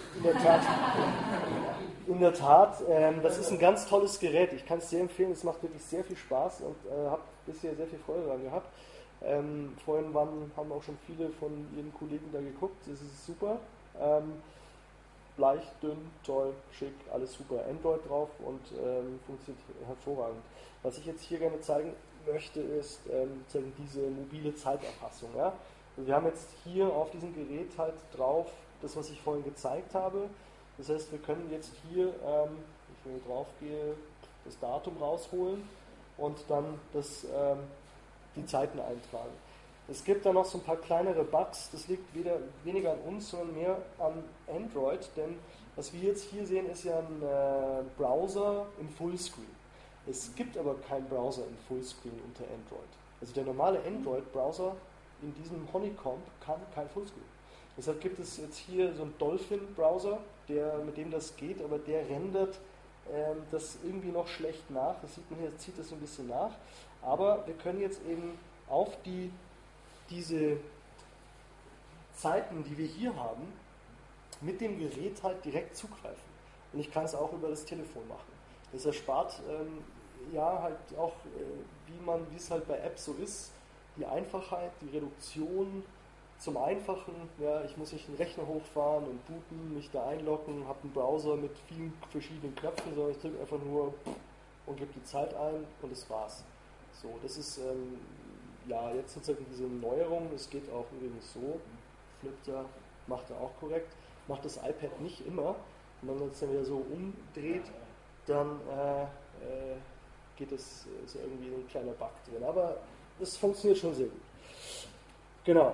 in der Tat, das ist ein ganz tolles Gerät. Ich kann es sehr empfehlen, es macht wirklich sehr viel Spaß und habe bisher sehr viel Freude daran gehabt. Vorhin haben auch schon viele von Ihren Kollegen da geguckt, das ist super. Leicht, dünn, toll, schick, alles super. Android drauf und funktioniert hervorragend. Was ich jetzt hier gerne zeigen möchte, ist diese mobile Zeiterfassung. Ja? Also wir haben jetzt hier auf diesem Gerät halt drauf das, was ich vorhin gezeigt habe. Das heißt, wir können jetzt hier, wenn ich drauf gehe, das Datum rausholen und dann das die Zeiten eintragen. Es gibt da noch so ein paar kleinere Bugs, das liegt weniger an uns, sondern mehr an Android, denn was wir jetzt hier sehen, ist ja ein Browser im Fullscreen. Es gibt aber keinen Browser im Fullscreen unter Android. Also der normale Android-Browser in diesem Honeycomb kann kein Fullscreen. Deshalb gibt es jetzt hier so einen Dolphin-Browser, mit dem das geht, aber der rendert das irgendwie noch schlecht nach. Das sieht man hier, zieht das so ein bisschen nach. Aber wir können jetzt eben auf diese Zeiten, die wir hier haben, mit dem Gerät halt direkt zugreifen. Und ich kann es auch über das Telefon machen. Das erspart halt auch, wie es halt bei Apps so ist, die Einfachheit, die Reduktion zum Einfachen. Ja, ich muss nicht den Rechner hochfahren und booten, mich da einloggen, habe einen Browser mit vielen verschiedenen Knöpfen, sondern ich drücke einfach nur und gebe die Zeit ein und das war's. So, das ist jetzt sozusagen diese Neuerung. Es geht auch übrigens so. Flipter macht er auch korrekt. Macht das iPad nicht immer. Und wenn man es dann wieder so umdreht, dann geht es so irgendwie ein kleiner Bug drin. Aber das funktioniert schon sehr gut. Genau.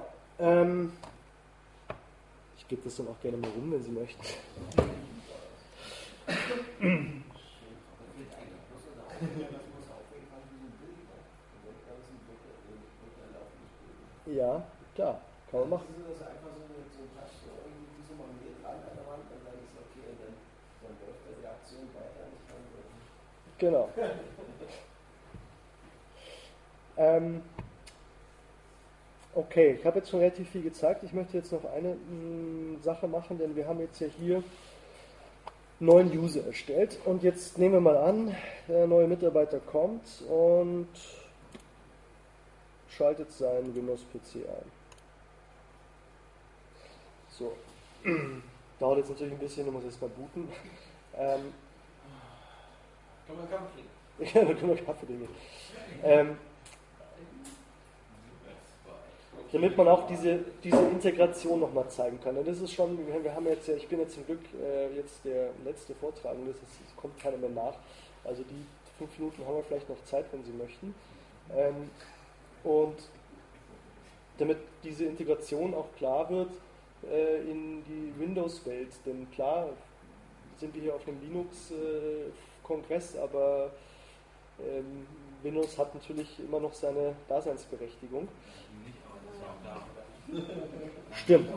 Ich gebe das dann auch gerne mal rum, wenn Sie möchten. Ja, klar, kann man machen. Das ist einfach so ein Taste, irgendwie so mal mit dran an der Wand und dann ist okay, und dann läuft die Aktion weiter. Genau. Okay, ich habe jetzt schon relativ viel gezeigt. Ich möchte jetzt noch eine Sache machen, denn wir haben jetzt ja hier einen neuen User erstellt. Und jetzt nehmen wir mal an, der neue Mitarbeiter kommt und schaltet seinen Windows-PC ein. So, dauert jetzt natürlich ein bisschen, du musst erst mal booten. Können wir Kaffee trinken? Ja, da können wir Kaffee trinken. Damit man auch diese Integration nochmal zeigen kann. Und das ist schon, wir haben jetzt ja, ich bin jetzt zum Glück jetzt der letzte Vortragende, es kommt keiner mehr nach. Also die 5 Minuten haben wir vielleicht noch Zeit, wenn Sie möchten. Und damit diese Integration auch klar wird in die Windows-Welt. Denn klar sind wir hier auf einem Linux-Kongress, aber Windows hat natürlich immer noch seine Daseinsberechtigung. Stimmt.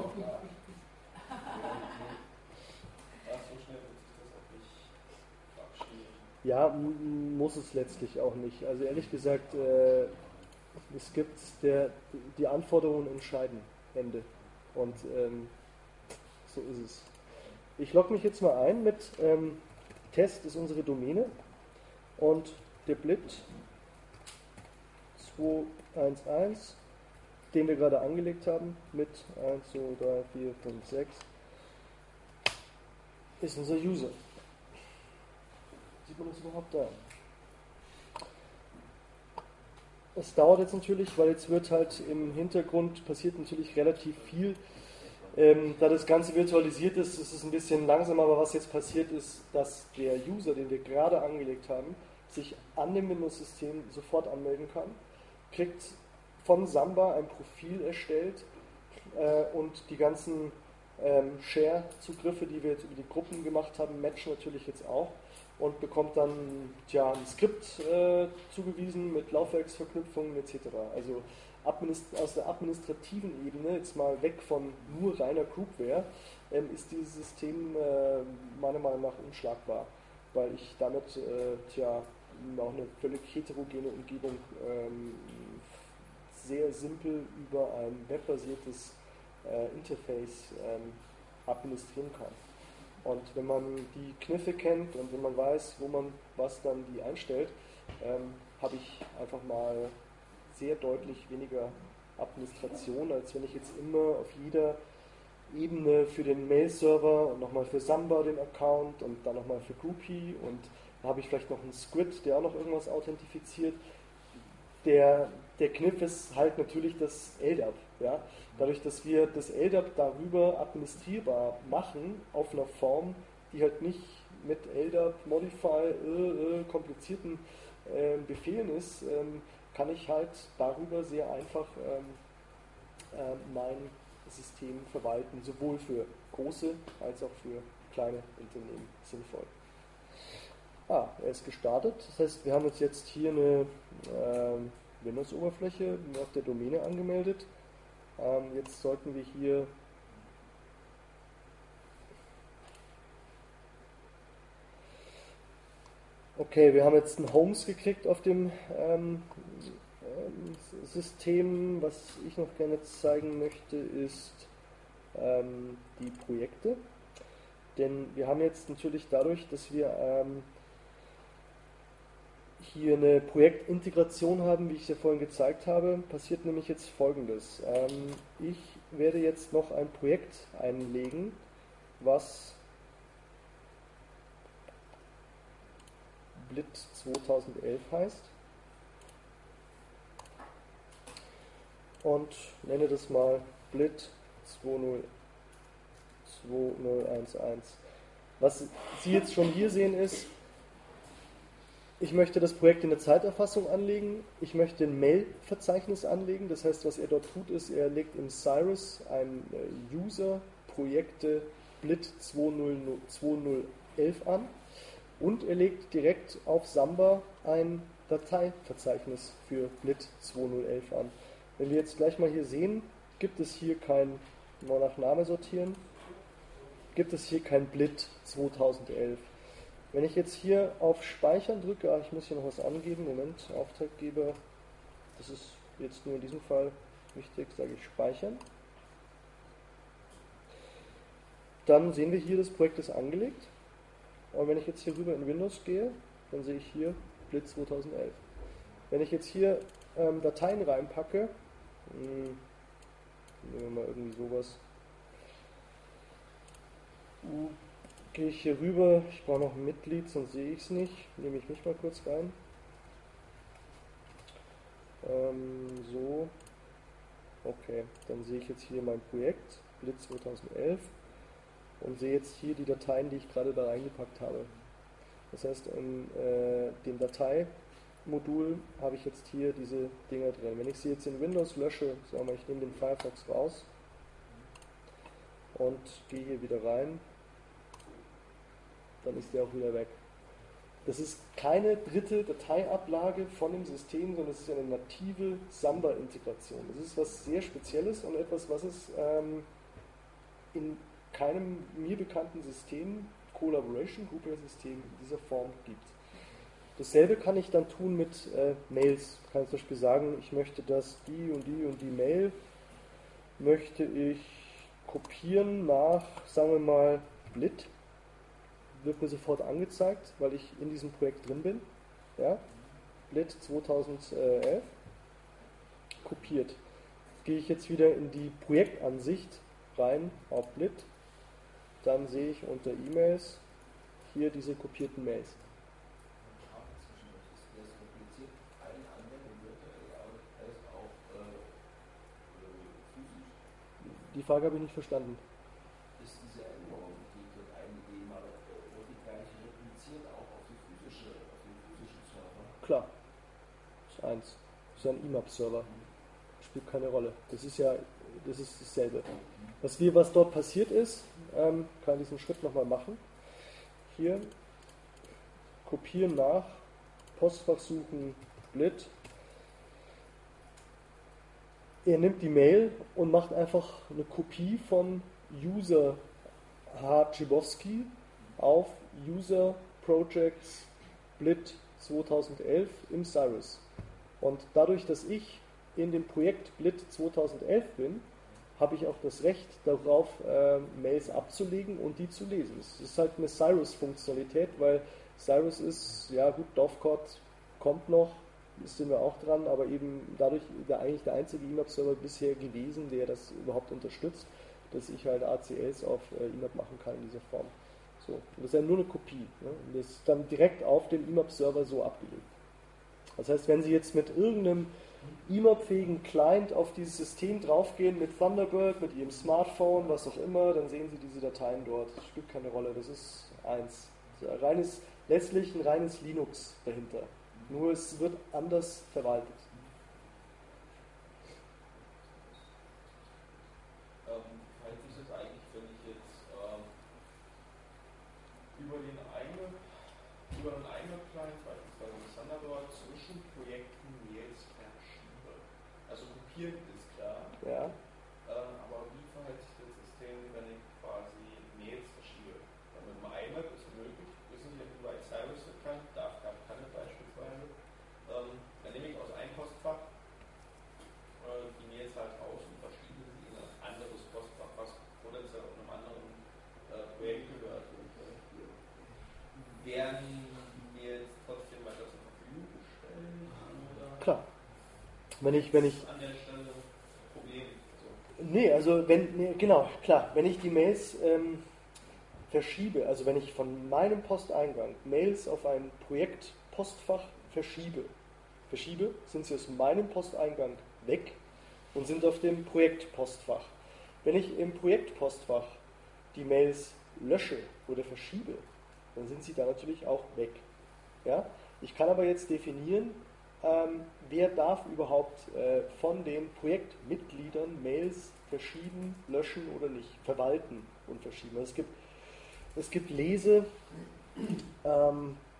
Ja, muss es letztlich auch nicht. Also ehrlich gesagt, es gibt die Anforderungen entscheiden. Ende. Und so ist es. Ich logge mich jetzt mal ein mit Test ist unsere Domäne und der Blit 211, den wir gerade angelegt haben, mit 1, 2, 3, 4, 5, 6, ist unser User. Sieht man das überhaupt da? Es dauert jetzt natürlich, weil jetzt wird halt im Hintergrund passiert natürlich relativ viel. Da das Ganze virtualisiert ist, ist es ein bisschen langsamer, aber was jetzt passiert ist, dass der User, den wir gerade angelegt haben, sich an dem Windows-System sofort anmelden kann, kriegt von Samba ein Profil erstellt und die ganzen Share-Zugriffe, die wir jetzt über die Gruppen gemacht haben, matchen natürlich jetzt auch und bekommt dann ein Skript zugewiesen mit Laufwerksverknüpfungen etc. Also aus der administrativen Ebene, jetzt mal weg von nur reiner Groupware, ist dieses System meiner Meinung nach unschlagbar, weil ich damit auch eine völlig heterogene Umgebung sehr simpel über ein webbasiertes Interface administrieren kann. Und wenn man die Kniffe kennt und wenn man weiß, wo man was dann die einstellt, habe ich einfach mal sehr deutlich weniger Administration, als wenn ich jetzt immer auf jeder Ebene für den Mail-Server und nochmal für Samba den Account und dann nochmal für Groupie und da habe ich vielleicht noch einen Squid, der auch noch irgendwas authentifiziert. Der Kniff ist halt natürlich das LDAP. Ja? Dadurch, dass wir das LDAP darüber administrierbar machen, auf einer Form, die halt nicht mit LDAP, Modify, komplizierten Befehlen ist, kann ich halt darüber sehr einfach mein System verwalten, sowohl für große als auch für kleine Unternehmen sinnvoll. Er ist gestartet. Das heißt, wir haben uns jetzt hier eine Windows-Oberfläche auf der Domäne angemeldet. Jetzt sollten wir hier okay, wir haben jetzt ein Homes geklickt auf dem System. Was ich noch gerne zeigen möchte, ist die Projekte. Denn wir haben jetzt natürlich dadurch, dass wir hier eine Projektintegration haben, wie ich es ja vorhin gezeigt habe, passiert nämlich jetzt Folgendes. Ich werde jetzt noch ein Projekt einlegen, was Blit 2011 heißt und nenne das mal Blit 2011. Was Sie jetzt schon hier sehen ist, ich möchte das Projekt in der Zeiterfassung anlegen, ich möchte ein Mail-Verzeichnis anlegen, das heißt, was er dort tut, ist, er legt im Cyrus ein User-Projekte Blit 2011 an und er legt direkt auf Samba ein Dateiverzeichnis für Blit 2011 an. Wenn wir jetzt gleich mal hier sehen, gibt es hier kein, mal nach Name sortieren, gibt es hier kein Blit 2011. Wenn ich jetzt hier auf Speichern drücke, ich muss hier noch was angeben, Moment, Auftraggeber, das ist jetzt nur in diesem Fall wichtig, sage ich Speichern. Dann sehen wir hier, das Projekt ist angelegt. Und wenn ich jetzt hier rüber in Windows gehe, dann sehe ich hier Blit 2011. Wenn ich jetzt hier Dateien reinpacke, nehmen wir mal irgendwie sowas, gehe ich hier rüber, ich brauche noch ein Mitglied, sonst sehe ich es nicht, nehme ich mich mal kurz rein. So, okay, dann sehe ich jetzt hier mein Projekt, Blit 2011 und sehe jetzt hier die Dateien, die ich gerade da reingepackt habe. Das heißt, in dem Dateimodul habe ich jetzt hier diese Dinger drin. Wenn ich sie jetzt in Windows lösche, sagen wir, ich nehme den Firefox raus und gehe hier wieder rein, dann ist der auch wieder weg. Das ist keine dritte Dateiablage von dem System, sondern es ist eine native Samba-Integration. Das ist was sehr Spezielles und etwas, was es in keinem mir bekannten System, Collaboration Groupware-System in dieser Form gibt. Dasselbe kann ich dann tun mit Mails. Ich kann zum Beispiel sagen, ich möchte, dass die und die und die Mail möchte ich kopieren nach, sagen wir mal, Blit. Wird mir sofort angezeigt, weil ich in diesem Projekt drin bin. Ja? Blit 2011 kopiert. Gehe ich jetzt wieder in die Projektansicht rein auf Blit, dann sehe ich unter E-Mails hier diese kopierten Mails. Die Frage habe ich nicht verstanden. Ist diese Änderung, die ich dort eingegeben habe, wird die gleich repliziert auch auf den physischen Server? Klar. Das ist eins. Das ist ein IMAP-Server. Spielt keine Rolle. Das ist ja, das ist dasselbe. Was dort passiert ist, kann diesen Schritt nochmal machen. Hier kopieren nach, Postfach suchen, Blit. Er nimmt die Mail und macht einfach eine Kopie von User H. Chibowski auf User Projects Blit 2011 im Cyrus. Und dadurch, dass ich in dem Projekt Blit 2011 bin, habe ich auch das Recht darauf, Mails abzulegen und die zu lesen. Das ist halt eine Cyrus-Funktionalität, weil Cyrus ist, ja gut, Dovecot kommt noch, sind wir auch dran, aber eben dadurch eigentlich der einzige IMAP-Server bisher gewesen, der das überhaupt unterstützt, dass ich halt ACLs auf IMAP machen kann in dieser Form. So, und das ist ja nur eine Kopie. Ne? Und das ist dann direkt auf dem IMAP-Server so abgelegt. Das heißt, wenn Sie jetzt mit irgendeinem IMAP-fähigen Client auf dieses System draufgehen, mit Thunderbird, mit Ihrem Smartphone, was auch immer, dann sehen Sie diese Dateien dort. Das spielt keine Rolle, das ist eins. Das ist letztlich ein reines Linux dahinter. Nur es wird anders verwaltet. über einen eigenen Client, beispielsweise Thunderbird, zwischen Projekten Mails verschiebe. Also kopieren ist klar. Ja. Aber wie verhält sich das System, wenn ich quasi Mails verschiebe? Weil mit dem IMAP ist es möglich, wissen Sie, wie bei Cyrus kann, darf kann es beispielsweise. Dann nehme ich aus einem Postfach die Mails halt raus und verschiebe sie in ein anderes Postfach, was potenziell auf einem anderen Projekt gehört. Werden die jetzt trotzdem weiter zur Verfügung gestellt? Oder? Klar. Wenn ich an der Stelle ein Problem. Nee, also genau, klar. Wenn ich die Mails verschiebe, also wenn ich von meinem Posteingang Mails auf ein Projektpostfach verschiebe, sind sie aus meinem Posteingang weg und sind auf dem Projektpostfach. Wenn ich im Projektpostfach die Mails lösche oder verschiebe, dann sind sie da natürlich auch weg. Ja? Ich kann aber jetzt definieren, wer darf überhaupt von den Projektmitgliedern Mails verschieben, löschen oder nicht, verwalten und verschieben. Also es gibt Lese, da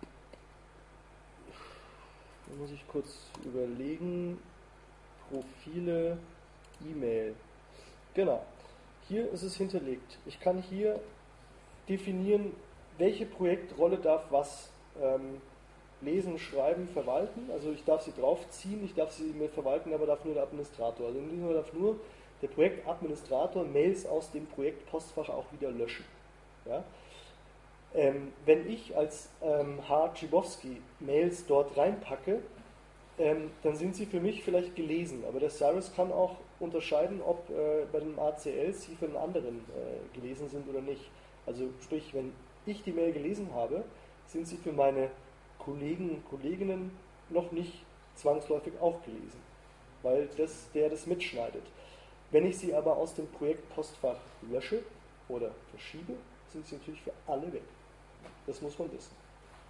muss ich kurz überlegen, Profile, E-Mail. Genau, hier ist es hinterlegt. Ich kann hier definieren, welche Projektrolle darf was lesen, schreiben, verwalten. Also ich darf sie draufziehen, ich darf sie mir verwalten, aber darf nur der Administrator. Also in diesem Fall darf nur der Projektadministrator Mails aus dem Projektpostfach auch wieder löschen. Ja? Wenn ich als H. Grzybowski Mails dort reinpacke, dann sind sie für mich vielleicht gelesen, aber der Cyrus kann auch unterscheiden, ob bei den ACLs sie für den anderen gelesen sind oder nicht. Also sprich, wenn ich die Mail gelesen habe, sind sie für meine Kollegen und Kolleginnen noch nicht zwangsläufig auch gelesen, weil der das mitschneidet. Wenn ich sie aber aus dem Projektpostfach lösche oder verschiebe, sind sie natürlich für alle weg. Das muss man wissen.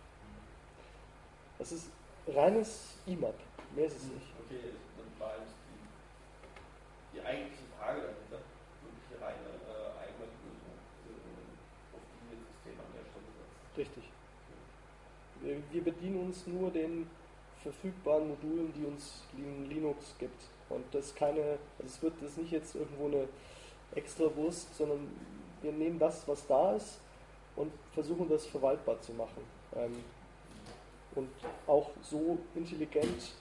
Das ist reines IMAP, mehr ist es nicht. Okay, dann war die eigentliche Frage dahinter, wirklich die reine IMAP-Lösung, auf die das System an der Stelle setzt. Richtig. Wir bedienen uns nur den verfügbaren Modulen, die uns Linux gibt. Und das ist das ist nicht jetzt irgendwo eine Extrawurst, sondern wir nehmen das, was da ist, und versuchen das verwaltbar zu machen. Und auch so intelligent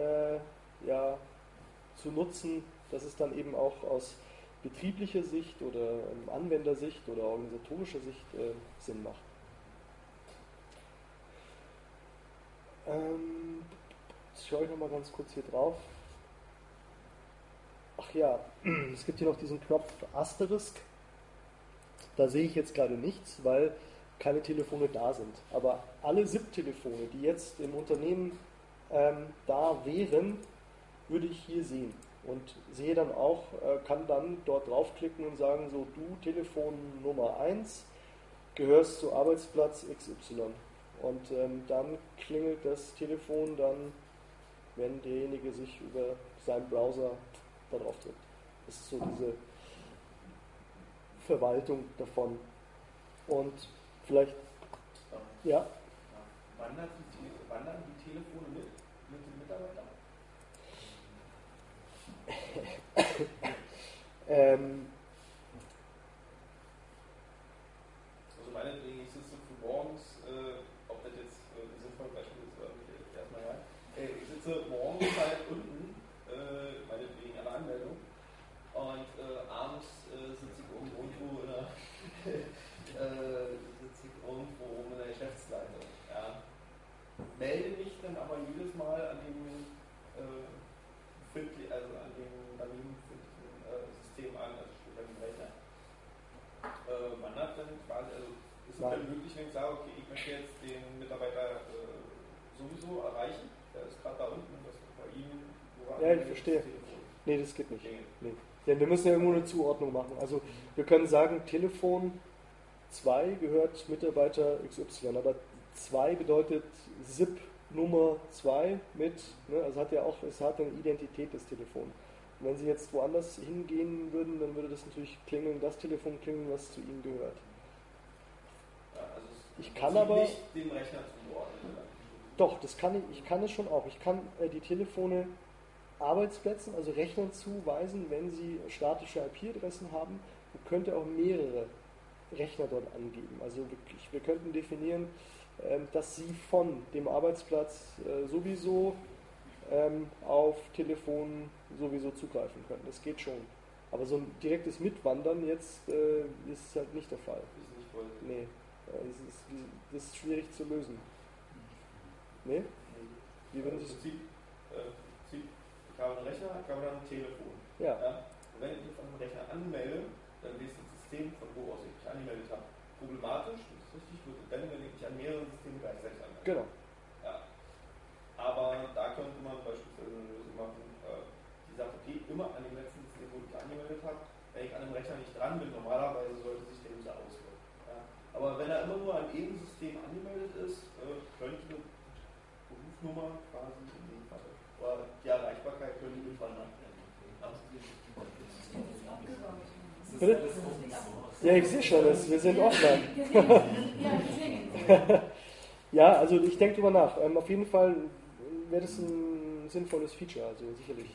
zu nutzen, dass es dann eben auch aus betrieblicher Sicht oder Anwendersicht oder organisatorischer Sicht Sinn macht. Jetzt schaue ich nochmal ganz kurz hier drauf. Ach ja, es gibt hier noch diesen Knopf Asterisk. Da sehe ich jetzt gerade nichts, weil keine Telefone da sind. Aber alle SIP-Telefone, die jetzt im Unternehmen da wären, würde ich hier sehen. Und sehe dann auch, kann dann dort draufklicken und sagen, so, du Telefon Nummer 1 gehörst zu Arbeitsplatz XY. Und dann klingelt das Telefon dann, wenn derjenige sich über seinen Browser da drauf drückt. Das ist so diese Verwaltung davon. Und vielleicht, ja? Wandern die Telefone mit den Mitarbeitern? Also meinetwegen, ich sitze für morgens, ob das jetzt ein sinnvolles Beispiel ist, erstmal ja. Ich sitze morgens halt unten, meinetwegen an der Anmeldung, und abends sitze ich irgendwo in der in der Geschäftsleitung. Ja. Melde mich dann aber jedes Mal an dem daneben System an, also sprich an dem Rechner. Wandert dann quasi, also ist es dann möglich, wenn ich sage, okay, ich möchte jetzt den Mitarbeiter sowieso erreichen, der ist gerade da unten, das ist bei Ihnen. Ja, ich verstehe. Nee, das geht nicht. Nee. Denn wir müssen ja irgendwo eine Zuordnung machen. Also wir können sagen, Telefon 2 gehört Mitarbeiter XY, aber 2 bedeutet SIP Nummer 2 mit, ne, also es hat eine Identität, das Telefon. Und wenn Sie jetzt woanders hingehen würden, dann würde das natürlich klingeln, das Telefon klingeln, was zu Ihnen gehört. Ja, also es Ich kann Sie aber... nicht dem Rechner zuordnen. Doch, das kann ich kann es schon auch. Ich kann die Telefone Arbeitsplätzen, also Rechnern zuweisen, wenn sie statische IP-Adressen haben, und könnte auch mehrere Rechner dort angeben. Also wirklich, wir könnten definieren, dass sie von dem Arbeitsplatz sowieso auf Telefon sowieso zugreifen können. Das geht schon. Aber so ein direktes Mitwandern jetzt ist halt nicht der Fall. Ist nicht voll. Nee, das ist schwierig zu lösen. Nee? Wie würden Sie es? Ich habe einen Rechner, ich habe dann ein Telefon. Ja. Und wenn ich mich auf dem Rechner anmelde, dann weiß das System, von wo aus ich mich angemeldet habe, problematisch, das ist richtig gut, wenn ich mich an mehreren Systemen gleichzeitig anmelde. Genau. Ja. Aber da könnte man beispielsweise eine Lösung machen, die sagt, okay, immer an dem letzten System, wo ich angemeldet habe, wenn ich an dem Rechner nicht dran bin, normalerweise sollte sich der User auswählen. Ja. Aber wenn er immer nur an jedem System angemeldet ist, könnte eine Berufsnummer quasi in dem Fall, oder die Erreichbarkeit könnte mitwandern. Bitte? Ja, ich sehe schon, wir sind offline. Ja, also ich denke drüber nach. Auf jeden Fall wäre das ein sinnvolles Feature, also sicherlich.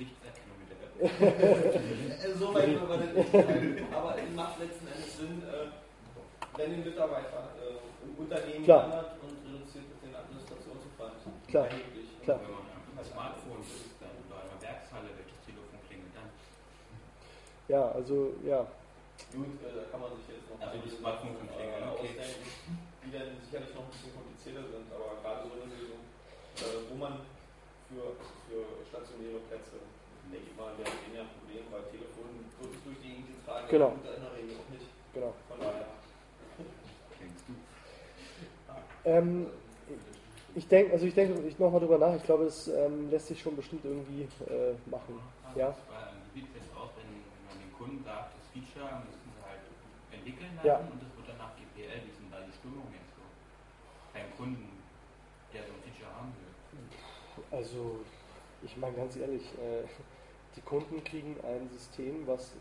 So weit können wir das nicht sein. Aber es macht letzten Endes Sinn, wenn ein Mitarbeiter im Unternehmen wandert und reduziert mit den Administrationsaufwand. Klar. Klar. Wenn man am Smartphone ist, dann oder in der Werkshalle, welches Telefon klingelt dann? Ja, also, ja. Gut, da kann man sich jetzt noch Also die Smartphone klingeln, okay. ausdenken, die dann sicherlich noch ein bisschen komplizierter sind, aber gerade so eine Lösung, wo man für stationäre Plätze, denke ich mal, wäre weniger ein Problem, weil Telefon kurz durch die Gegend tragen, Genau. in der Regel auch nicht. Genau. Von daher. Ich denke nochmal drüber nach, ich glaube, es lässt sich schon bestimmt irgendwie machen. Ja? Wie sieht es jetzt aus, wenn man den Kunden sagt, das Feature müssen sie halt entwickeln lassen, Ja. und das wird dann nach GPL, wie sind da die Stimmung jetzt so? Beim Kunden, der so ein Feature haben will. Also, ich meine ganz ehrlich, die Kunden kriegen ein System, was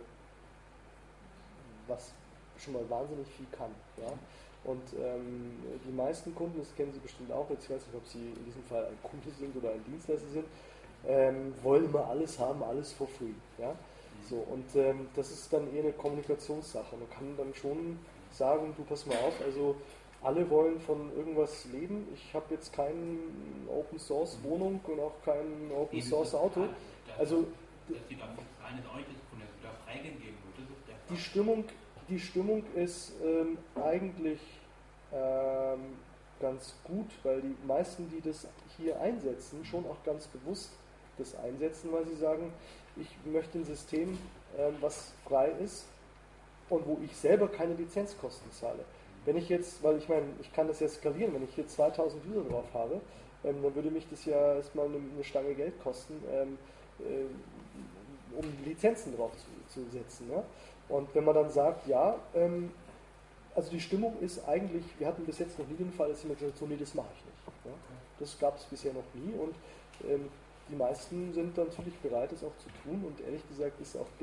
schon mal wahnsinnig viel kann. Ja? Und die meisten Kunden, das kennen Sie bestimmt auch, jetzt weiß ich nicht, ob Sie in diesem Fall ein Kunde sind oder ein Dienstleister sind, wollen immer alles haben, alles for free. Ja? So, und das ist dann eher eine Kommunikationssache. Man kann dann schon sagen, du pass mal auf, also alle wollen von irgendwas leben. Ich habe jetzt keine Open Source Wohnung und auch kein Open Source Auto. Also das sieht auch rein ist auch nicht das von der da freigegeben wird. Das ist der Fall. die Stimmung ist eigentlich ganz gut, weil die meisten, die das hier einsetzen, schon auch ganz bewusst das einsetzen, weil sie sagen, ich möchte ein System, was frei ist und wo ich selber keine Lizenzkosten zahle. Wenn ich jetzt, weil ich meine, ich kann das ja skalieren, wenn ich hier 2000 User drauf habe, dann würde mich das ja erstmal eine Stange Geld kosten, um Lizenzen drauf zu setzen. Ja? Und wenn man dann sagt, ja, also die Stimmung ist eigentlich, wir hatten bis jetzt noch nie den Fall, dass jemand gesagt hat, so, nee, das mache ich nicht. Ja? Das gab es bisher noch nie und die meisten sind natürlich bereit, das auch zu tun und ehrlich gesagt ist auch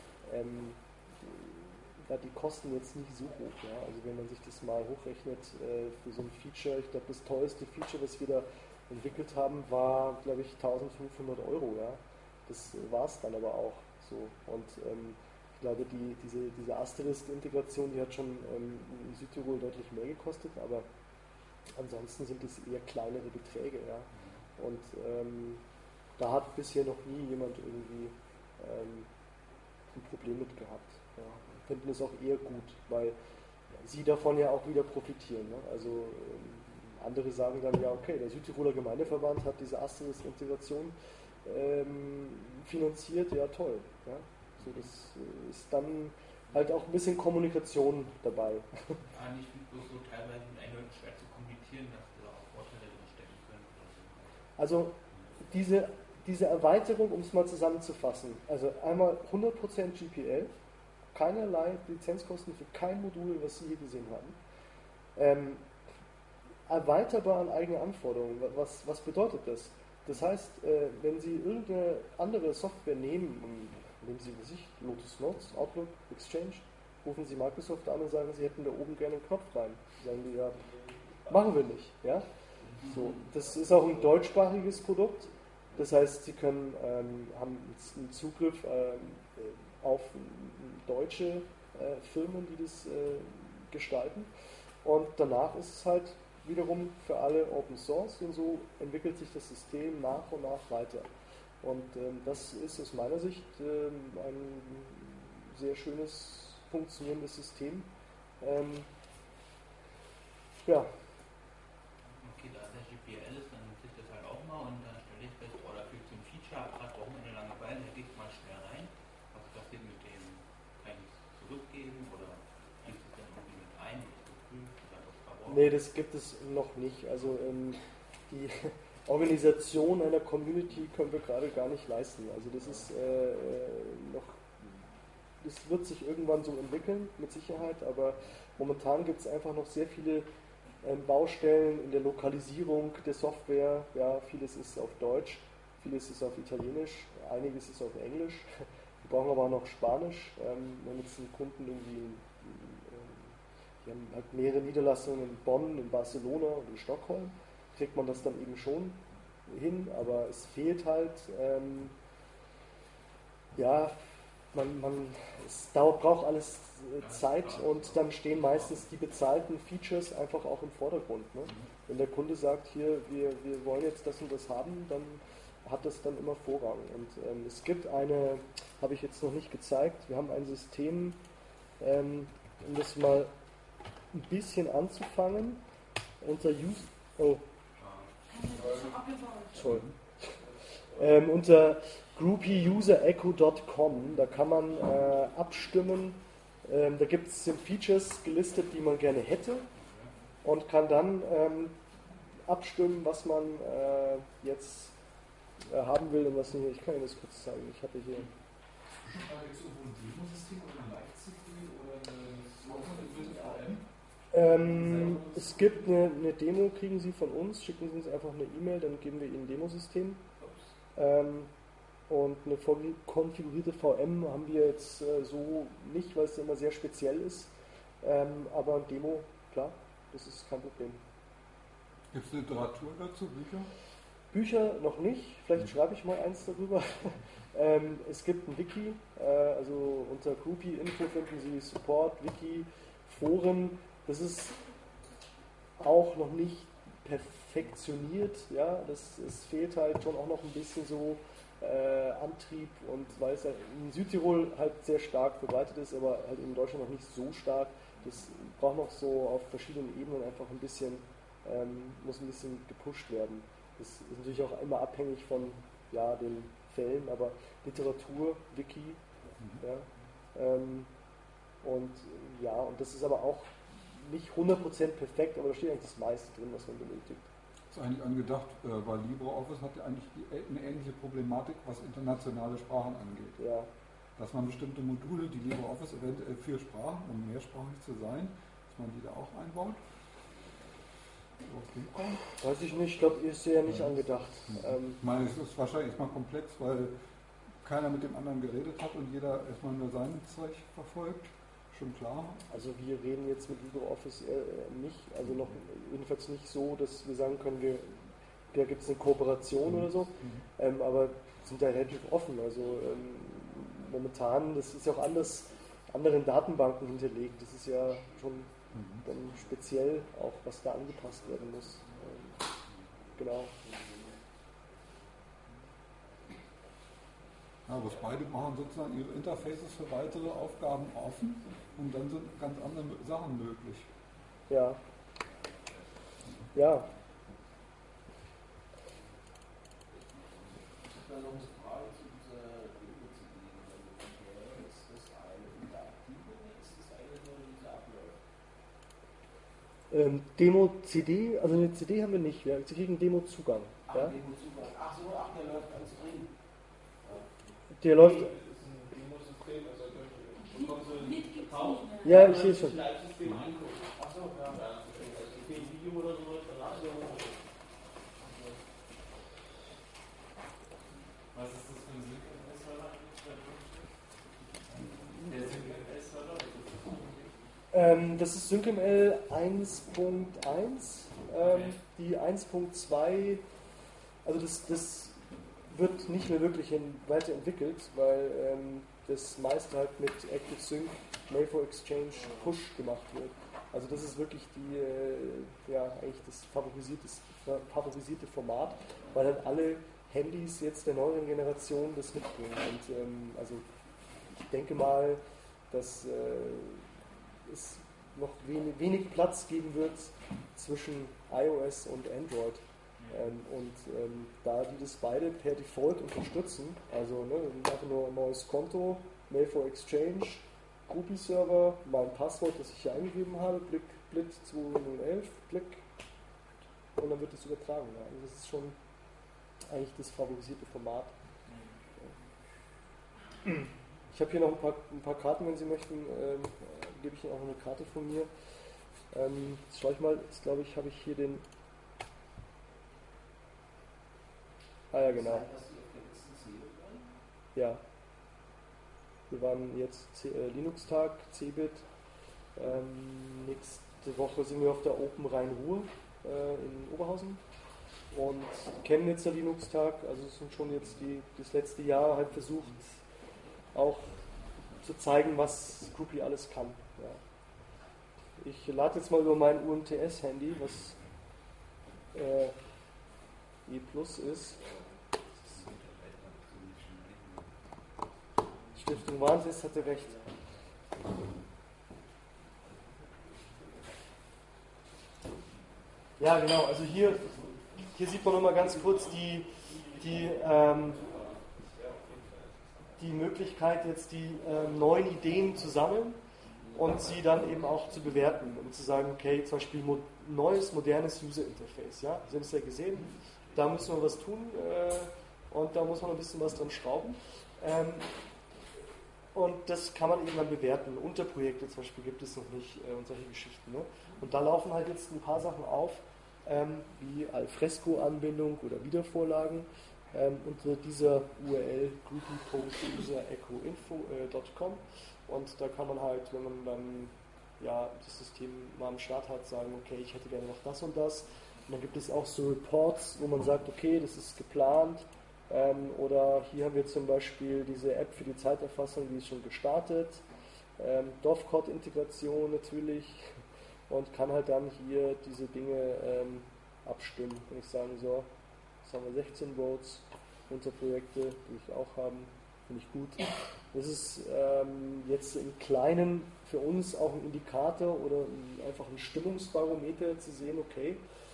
die Kosten jetzt nicht so hoch. Ja? Also wenn man sich das mal hochrechnet für so ein Feature, ich glaube das teuerste Feature, was wir da entwickelt haben, war glaube ich 1500 €. Ja? Das war es dann aber auch so. Und ich glaube diese Asterisk-Integration, die hat schon in Südtirol deutlich mehr gekostet, aber ansonsten sind es eher kleinere Beträge. Ja? Und da hat bisher noch nie jemand irgendwie ein Problem mit gehabt. Ja. Finden es auch eher gut, weil sie davon ja auch wieder profitieren. Ne? Also andere sagen dann, ja okay, der Südtiroler Gemeindeverband hat diese Asterisk-Integration finanziert, ja toll. Ja? So, das ist dann halt auch ein bisschen Kommunikation dabei. Ja, nicht bloß so teilweise mit Einleuten schwer zu kommunizieren, dass da auch Vorteile drin stecken können. Also diese Erweiterung, um es mal zusammenzufassen, also einmal 100% GPL, keinerlei Lizenzkosten für kein Modul, was Sie hier gesehen haben. Erweiterbar an eigene Anforderungen. Was bedeutet das? Das heißt, wenn Sie irgendeine andere Software nehmen, nehmen Sie sich Lotus Notes, Outlook, Exchange, rufen Sie Microsoft an und sagen, Sie hätten da oben gerne einen Knopf rein. Sagen die, ja, machen wir nicht. Ja? So, das ist auch ein deutschsprachiges Produkt. Das heißt, Sie können, haben einen Zugriff auf deutsche Firmen, die das gestalten. Und danach ist es halt wiederum für alle Open Source und so entwickelt sich das System nach und nach weiter. Und das ist aus meiner Sicht ein sehr schönes, funktionierendes System. Ja. Okay, da der GPL ist, dann nutze ich das halt auch mal und dann stelle ich fest, oh, da fügt so ein Feature, habe gerade Wochenende Langeweile, da gehe ich mal schnell rein. Was passiert mit dem? Kann ich es zurückgeben oder fließt es dann irgendwie mit ein? Ist geprüft oder was verworfen? Nee, das gibt es noch nicht. Also die Organisation einer Community können wir gerade gar nicht leisten. Also das ist noch, das wird sich irgendwann so entwickeln, mit Sicherheit, aber momentan gibt es einfach noch sehr viele Baustellen in der Lokalisierung der Software. Ja, vieles ist auf Deutsch, vieles ist auf Italienisch, einiges ist auf Englisch. Wir brauchen aber auch noch Spanisch. Wir haben jetzt einen Kunden irgendwie, die haben halt mehrere Niederlassungen in Bonn, in Barcelona und in Stockholm. Kriegt man das dann eben schon hin, aber es fehlt halt, ja, braucht alles Zeit und dann stehen meistens die bezahlten Features einfach auch im Vordergrund. Ne? Wenn der Kunde sagt, hier, wir wollen jetzt das und das haben, dann hat das dann immer Vorrang. Und es gibt habe ich jetzt noch nicht gezeigt, wir haben ein System, um das mal ein bisschen anzufangen, unter unter groupie-user-echo.com, da kann man abstimmen, da gibt es Features gelistet, die man gerne hätte und kann dann abstimmen, was man jetzt haben will und was nicht. Ich kann Ihnen das kurz zeigen. Ich hatte hier. Gibt es irgendwo ein Demosystem oder ein Live-CD oder eine VM? Es gibt eine Demo, kriegen Sie von uns, schicken Sie uns einfach eine E-Mail, dann geben wir Ihnen ein Demosystem. Und eine konfigurierte VM haben wir jetzt so nicht, weil es immer sehr speziell ist. Aber ein Demo, klar, das ist kein Problem. Gibt es Literatur dazu, Bücher? Bücher noch nicht, vielleicht schreibe ich mal eins darüber. Es gibt ein Wiki, also unter Groupie-Info finden Sie Support, Wiki, Foren. Das ist auch noch nicht perfektioniert, ja, es fehlt halt schon auch noch ein bisschen so Antrieb und weil es in Südtirol halt sehr stark verbreitet ist, aber halt in Deutschland noch nicht so stark. Das braucht noch so auf verschiedenen Ebenen einfach ein bisschen, muss ein bisschen gepusht werden. Das ist natürlich auch immer abhängig von den Fällen, aber Literatur, Wiki, und das ist aber auch nicht 100% perfekt, aber da steht eigentlich das meiste drin, was man benötigt. Das ist eigentlich angedacht, weil LibreOffice hat ja eigentlich eine ähnliche Problematik, was internationale Sprachen angeht. Ja. Dass man bestimmte Module, die LibreOffice eventuell für Sprachen, um mehrsprachig zu sein, dass man die da auch einbaut. Weiß ich nicht, ich glaube, ist ja nicht angedacht. Ich meine, es ist wahrscheinlich erstmal komplex, weil keiner mit dem anderen geredet hat und jeder erstmal nur sein Zeug verfolgt. Schon klar. Also wir reden jetzt mit LibreOffice nicht, also noch jedenfalls nicht so, dass wir sagen können, da gibt es eine Kooperation oder so, aber sind da relativ offen. Also momentan, das ist ja auch anderen Datenbanken hinterlegt. Das ist ja schon dann speziell auch, was da angepasst werden muss. Genau. Ja, was beide machen sozusagen ihre Interfaces für weitere Aufgaben offen und dann sind ganz andere Sachen möglich. Ja. Ja. Ich habe noch eine Frage zu dieser Demo-CD. Ist das eine interaktive oder ist das eine, die abläuft? Demo-CD, also eine CD haben wir nicht. Sie kriegen Demo-Zugang. Ja? Demo-Zugang. Ach so, der läuft ganz drin. Der läuft. Das ist ein Demo-System, also bekommen Sie gekauft. Ja, ich sehe schon. Live-System angucken. Ach so, ja. Also ein Video oder so, danach so. Was ist das für ein Sync-MS-Server eigentlich? Der Sync-MS-Server? Das ist SyncML 1.1. Die 1.2, also das wird nicht mehr wirklich weiterentwickelt, weil das meiste halt mit ActiveSync, Mail for Exchange, Push gemacht wird. Also das ist wirklich eigentlich das favorisierte Format, weil halt alle Handys jetzt der neueren Generation das mitbringen. Und also ich denke mal, dass es noch wenig Platz geben wird zwischen iOS und Android. Da die das beide per Default unterstützen, also einfach nur ein neues Konto, Mail for Exchange, Groupie-Server, mein Passwort, das ich hier eingegeben habe, Blit 2011, Klick, und dann wird es übertragen. Ja. Also das ist schon eigentlich das favorisierte Format. Ich habe hier noch ein paar Karten, wenn Sie möchten, gebe ich Ihnen auch eine Karte von mir. Jetzt schaue ich mal, jetzt glaube ich, habe ich hier den... Ah ja, genau. Ja. Wir waren jetzt Linux-Tag, CeBIT. Nächste Woche sind wir auf der Open Rhein-Ruhr in Oberhausen und Chemnitzer Linux-Tag. Also es sind schon jetzt das letzte Jahr halt versucht, auch zu zeigen, was Groupie alles kann. Ja. Ich lade jetzt mal über mein UMTS-Handy, was E Plus ist. Stiftung Warnsitz hatte recht. Ja, genau, also hier sieht man nochmal ganz kurz die Möglichkeit, jetzt die neuen Ideen zu sammeln und sie dann eben auch zu bewerten und zu sagen, okay, zum Beispiel neues, modernes User Interface. Ja? Sie haben es ja gesehen, da müssen wir was tun und da muss man ein bisschen was dran schrauben. Und das kann man eben dann bewerten. Unterprojekte zum Beispiel gibt es noch nicht und solche Geschichten. Ne? Und da laufen halt jetzt ein paar Sachen auf, wie Alfresco-Anbindung oder Wiedervorlagen unter dieser URL groupie.userechoinfo.com. Und da kann man halt, wenn man dann das System mal am Start hat, sagen, okay, ich hätte gerne noch das und das. Und dann gibt es auch so Reports, wo man sagt, okay, das ist geplant. Oder hier haben wir zum Beispiel diese App für die Zeiterfassung, die ist schon gestartet. Dovecot-Integration natürlich. Und kann halt dann hier diese Dinge abstimmen. Wenn ich sagen, so, jetzt haben wir 16 Votes, Unterprojekte, die ich auch haben, finde ich gut. Das ist jetzt im Kleinen für uns auch ein Indikator oder einfach ein Stimmungsbarometer zu sehen, okay,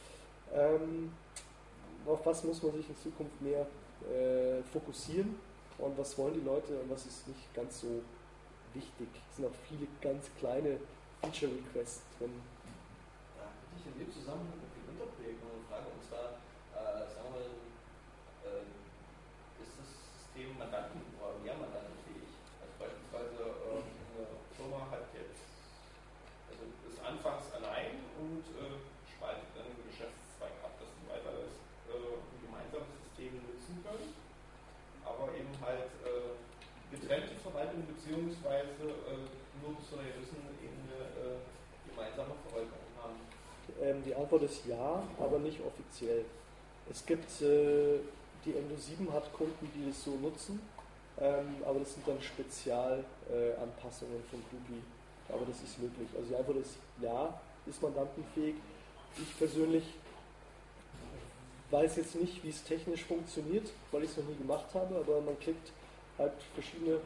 auf was muss man sich in Zukunft mehr fokussieren und was wollen die Leute und was ist nicht ganz so wichtig. Es sind auch viele ganz kleine Feature-Requests drin. Ja, hätte ich in dem Zusammenhang mit dem Unterprojekt noch eine Frage, und zwar, sagen wir mal, ist das System Mandanten- oder mehrmandantenfähig? Also beispielsweise eine Firma hat jetzt, also ist anfangs allein und spaltet dann einen Geschäftszweig ab, dass die weiter ein gemeinsames System nutzen können, aber eben halt getrennte Verwaltung beziehungsweise nur bis zu einer gewissen Ebene gemeinsame Verwaltung haben. Die Antwort ist ja, aber nicht offiziell. Es gibt, die Endo7 hat Kunden, die es so nutzen, aber das sind dann Spezialanpassungen von Groupie. Aber das ist möglich. Also die Antwort ist ja, ist mandantenfähig. Ich persönlich weiß jetzt nicht, wie es technisch funktioniert, weil ich es noch nie gemacht habe, aber man kriegt halt verschiedene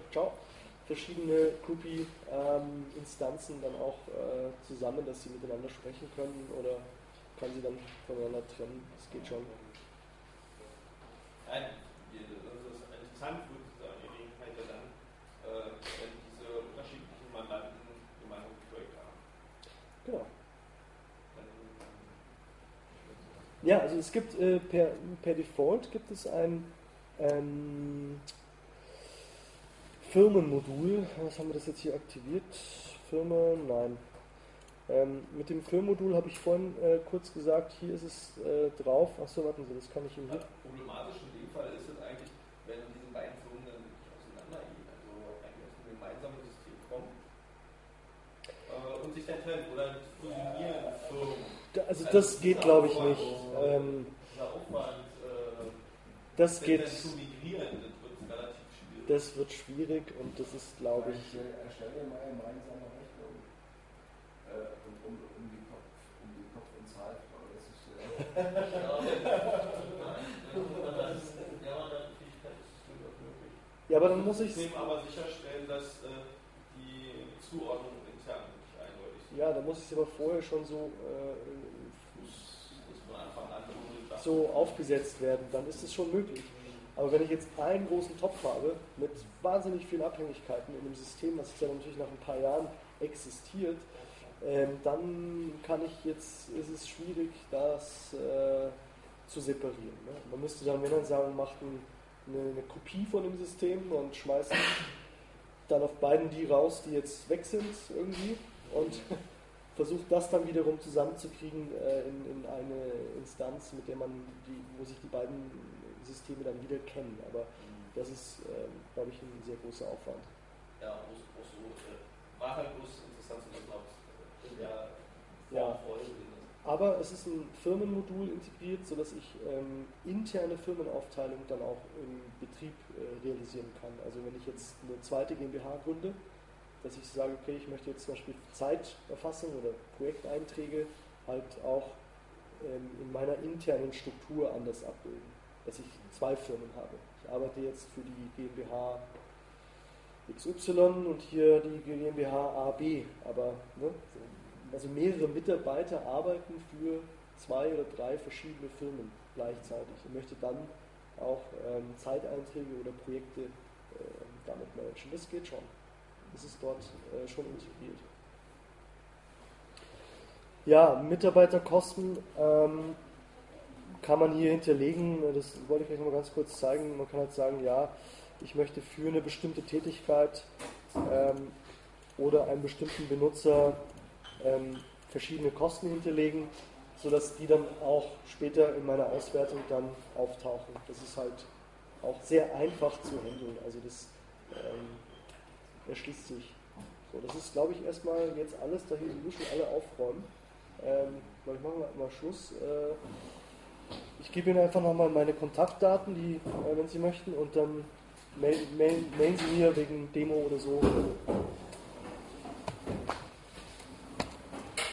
Groupie-Instanzen dann auch zusammen, dass sie miteinander sprechen können oder kann sie dann voneinander trennen. Das geht schon. Nein, das ist interessant, wird die Gelegenheit ja dann, wenn diese unterschiedlichen Mandanten gemeinsam Projekt haben. Genau. Ja, also es gibt per Default gibt es ein Firmenmodul. Was haben wir das jetzt hier aktiviert? Firmen? Nein. Mit dem Firmenmodul habe ich vorhin kurz gesagt, hier ist es drauf. Achso, warten Sie, das kann ich Ihnen hier. Problematisch in dem Fall ist es eigentlich, wenn diese beiden Firmen dann wirklich auseinandergehen, also eigentlich aus einem gemeinsamen System kommen und sich dann Also das geht, glaube ich, nicht. Dieser Aufwand, das geht. zu migrieren, das wird relativ schwierig. Das wird schwierig und das ist, glaube ich. Erstelle mal gemeinsame Rechnung um die Kopf und Zahlfrage. Das ist Ja, aber dann muss ich aber sicherstellen, dass die Zuordnung intern nicht eindeutig ist. Ja, dann muss ich es aber vorher schon so Von Anfang an so aufgesetzt werden, dann ist es schon möglich. Aber wenn ich jetzt einen großen Topf habe mit wahnsinnig vielen Abhängigkeiten in einem System, was ja natürlich nach ein paar Jahren existiert, dann ist es schwierig, das zu separieren. Ne? Man müsste dann, wenn man sagen, macht eine Kopie von dem System und schmeißt dann auf beiden die raus, die jetzt weg sind irgendwie und versucht das dann wiederum zusammenzukriegen in eine Instanz, mit der wo sich die beiden Systeme dann wieder kennen. Aber das ist, glaube ich, ein sehr großer Aufwand. Ja, war halt bloß interessant zu wissen, ob es ja. Aber es ist ein Firmenmodul integriert, sodass ich interne Firmenaufteilung dann auch im Betrieb realisieren kann. Also wenn ich jetzt eine zweite GmbH gründe, dass ich sage, okay, ich möchte jetzt zum Beispiel Zeiterfassung oder Projekteinträge halt auch in meiner internen Struktur anders abbilden. Dass ich zwei Firmen habe. Ich arbeite jetzt für die GmbH XY und hier die GmbH AB, aber also mehrere Mitarbeiter arbeiten für 2 oder 3 verschiedene Firmen gleichzeitig und möchte dann auch Zeiteinträge oder Projekte damit managen. Das geht schon. Das ist dort schon integriert. Ja, Mitarbeiterkosten kann man hier hinterlegen. Das wollte ich euch noch mal ganz kurz zeigen. Man kann halt sagen, ja, ich möchte für eine bestimmte Tätigkeit oder einen bestimmten Benutzer verschiedene Kosten hinterlegen, sodass die dann auch später in meiner Auswertung dann auftauchen. Das ist halt auch sehr einfach zu handeln. Also das erschließt sich. So, das ist, glaube ich, erstmal jetzt alles, da hier sowieso schon alle aufräumen. Ich mache mal Schluss. Ich gebe Ihnen einfach nochmal meine Kontaktdaten, wenn Sie möchten, und dann melden Sie mir wegen Demo oder so.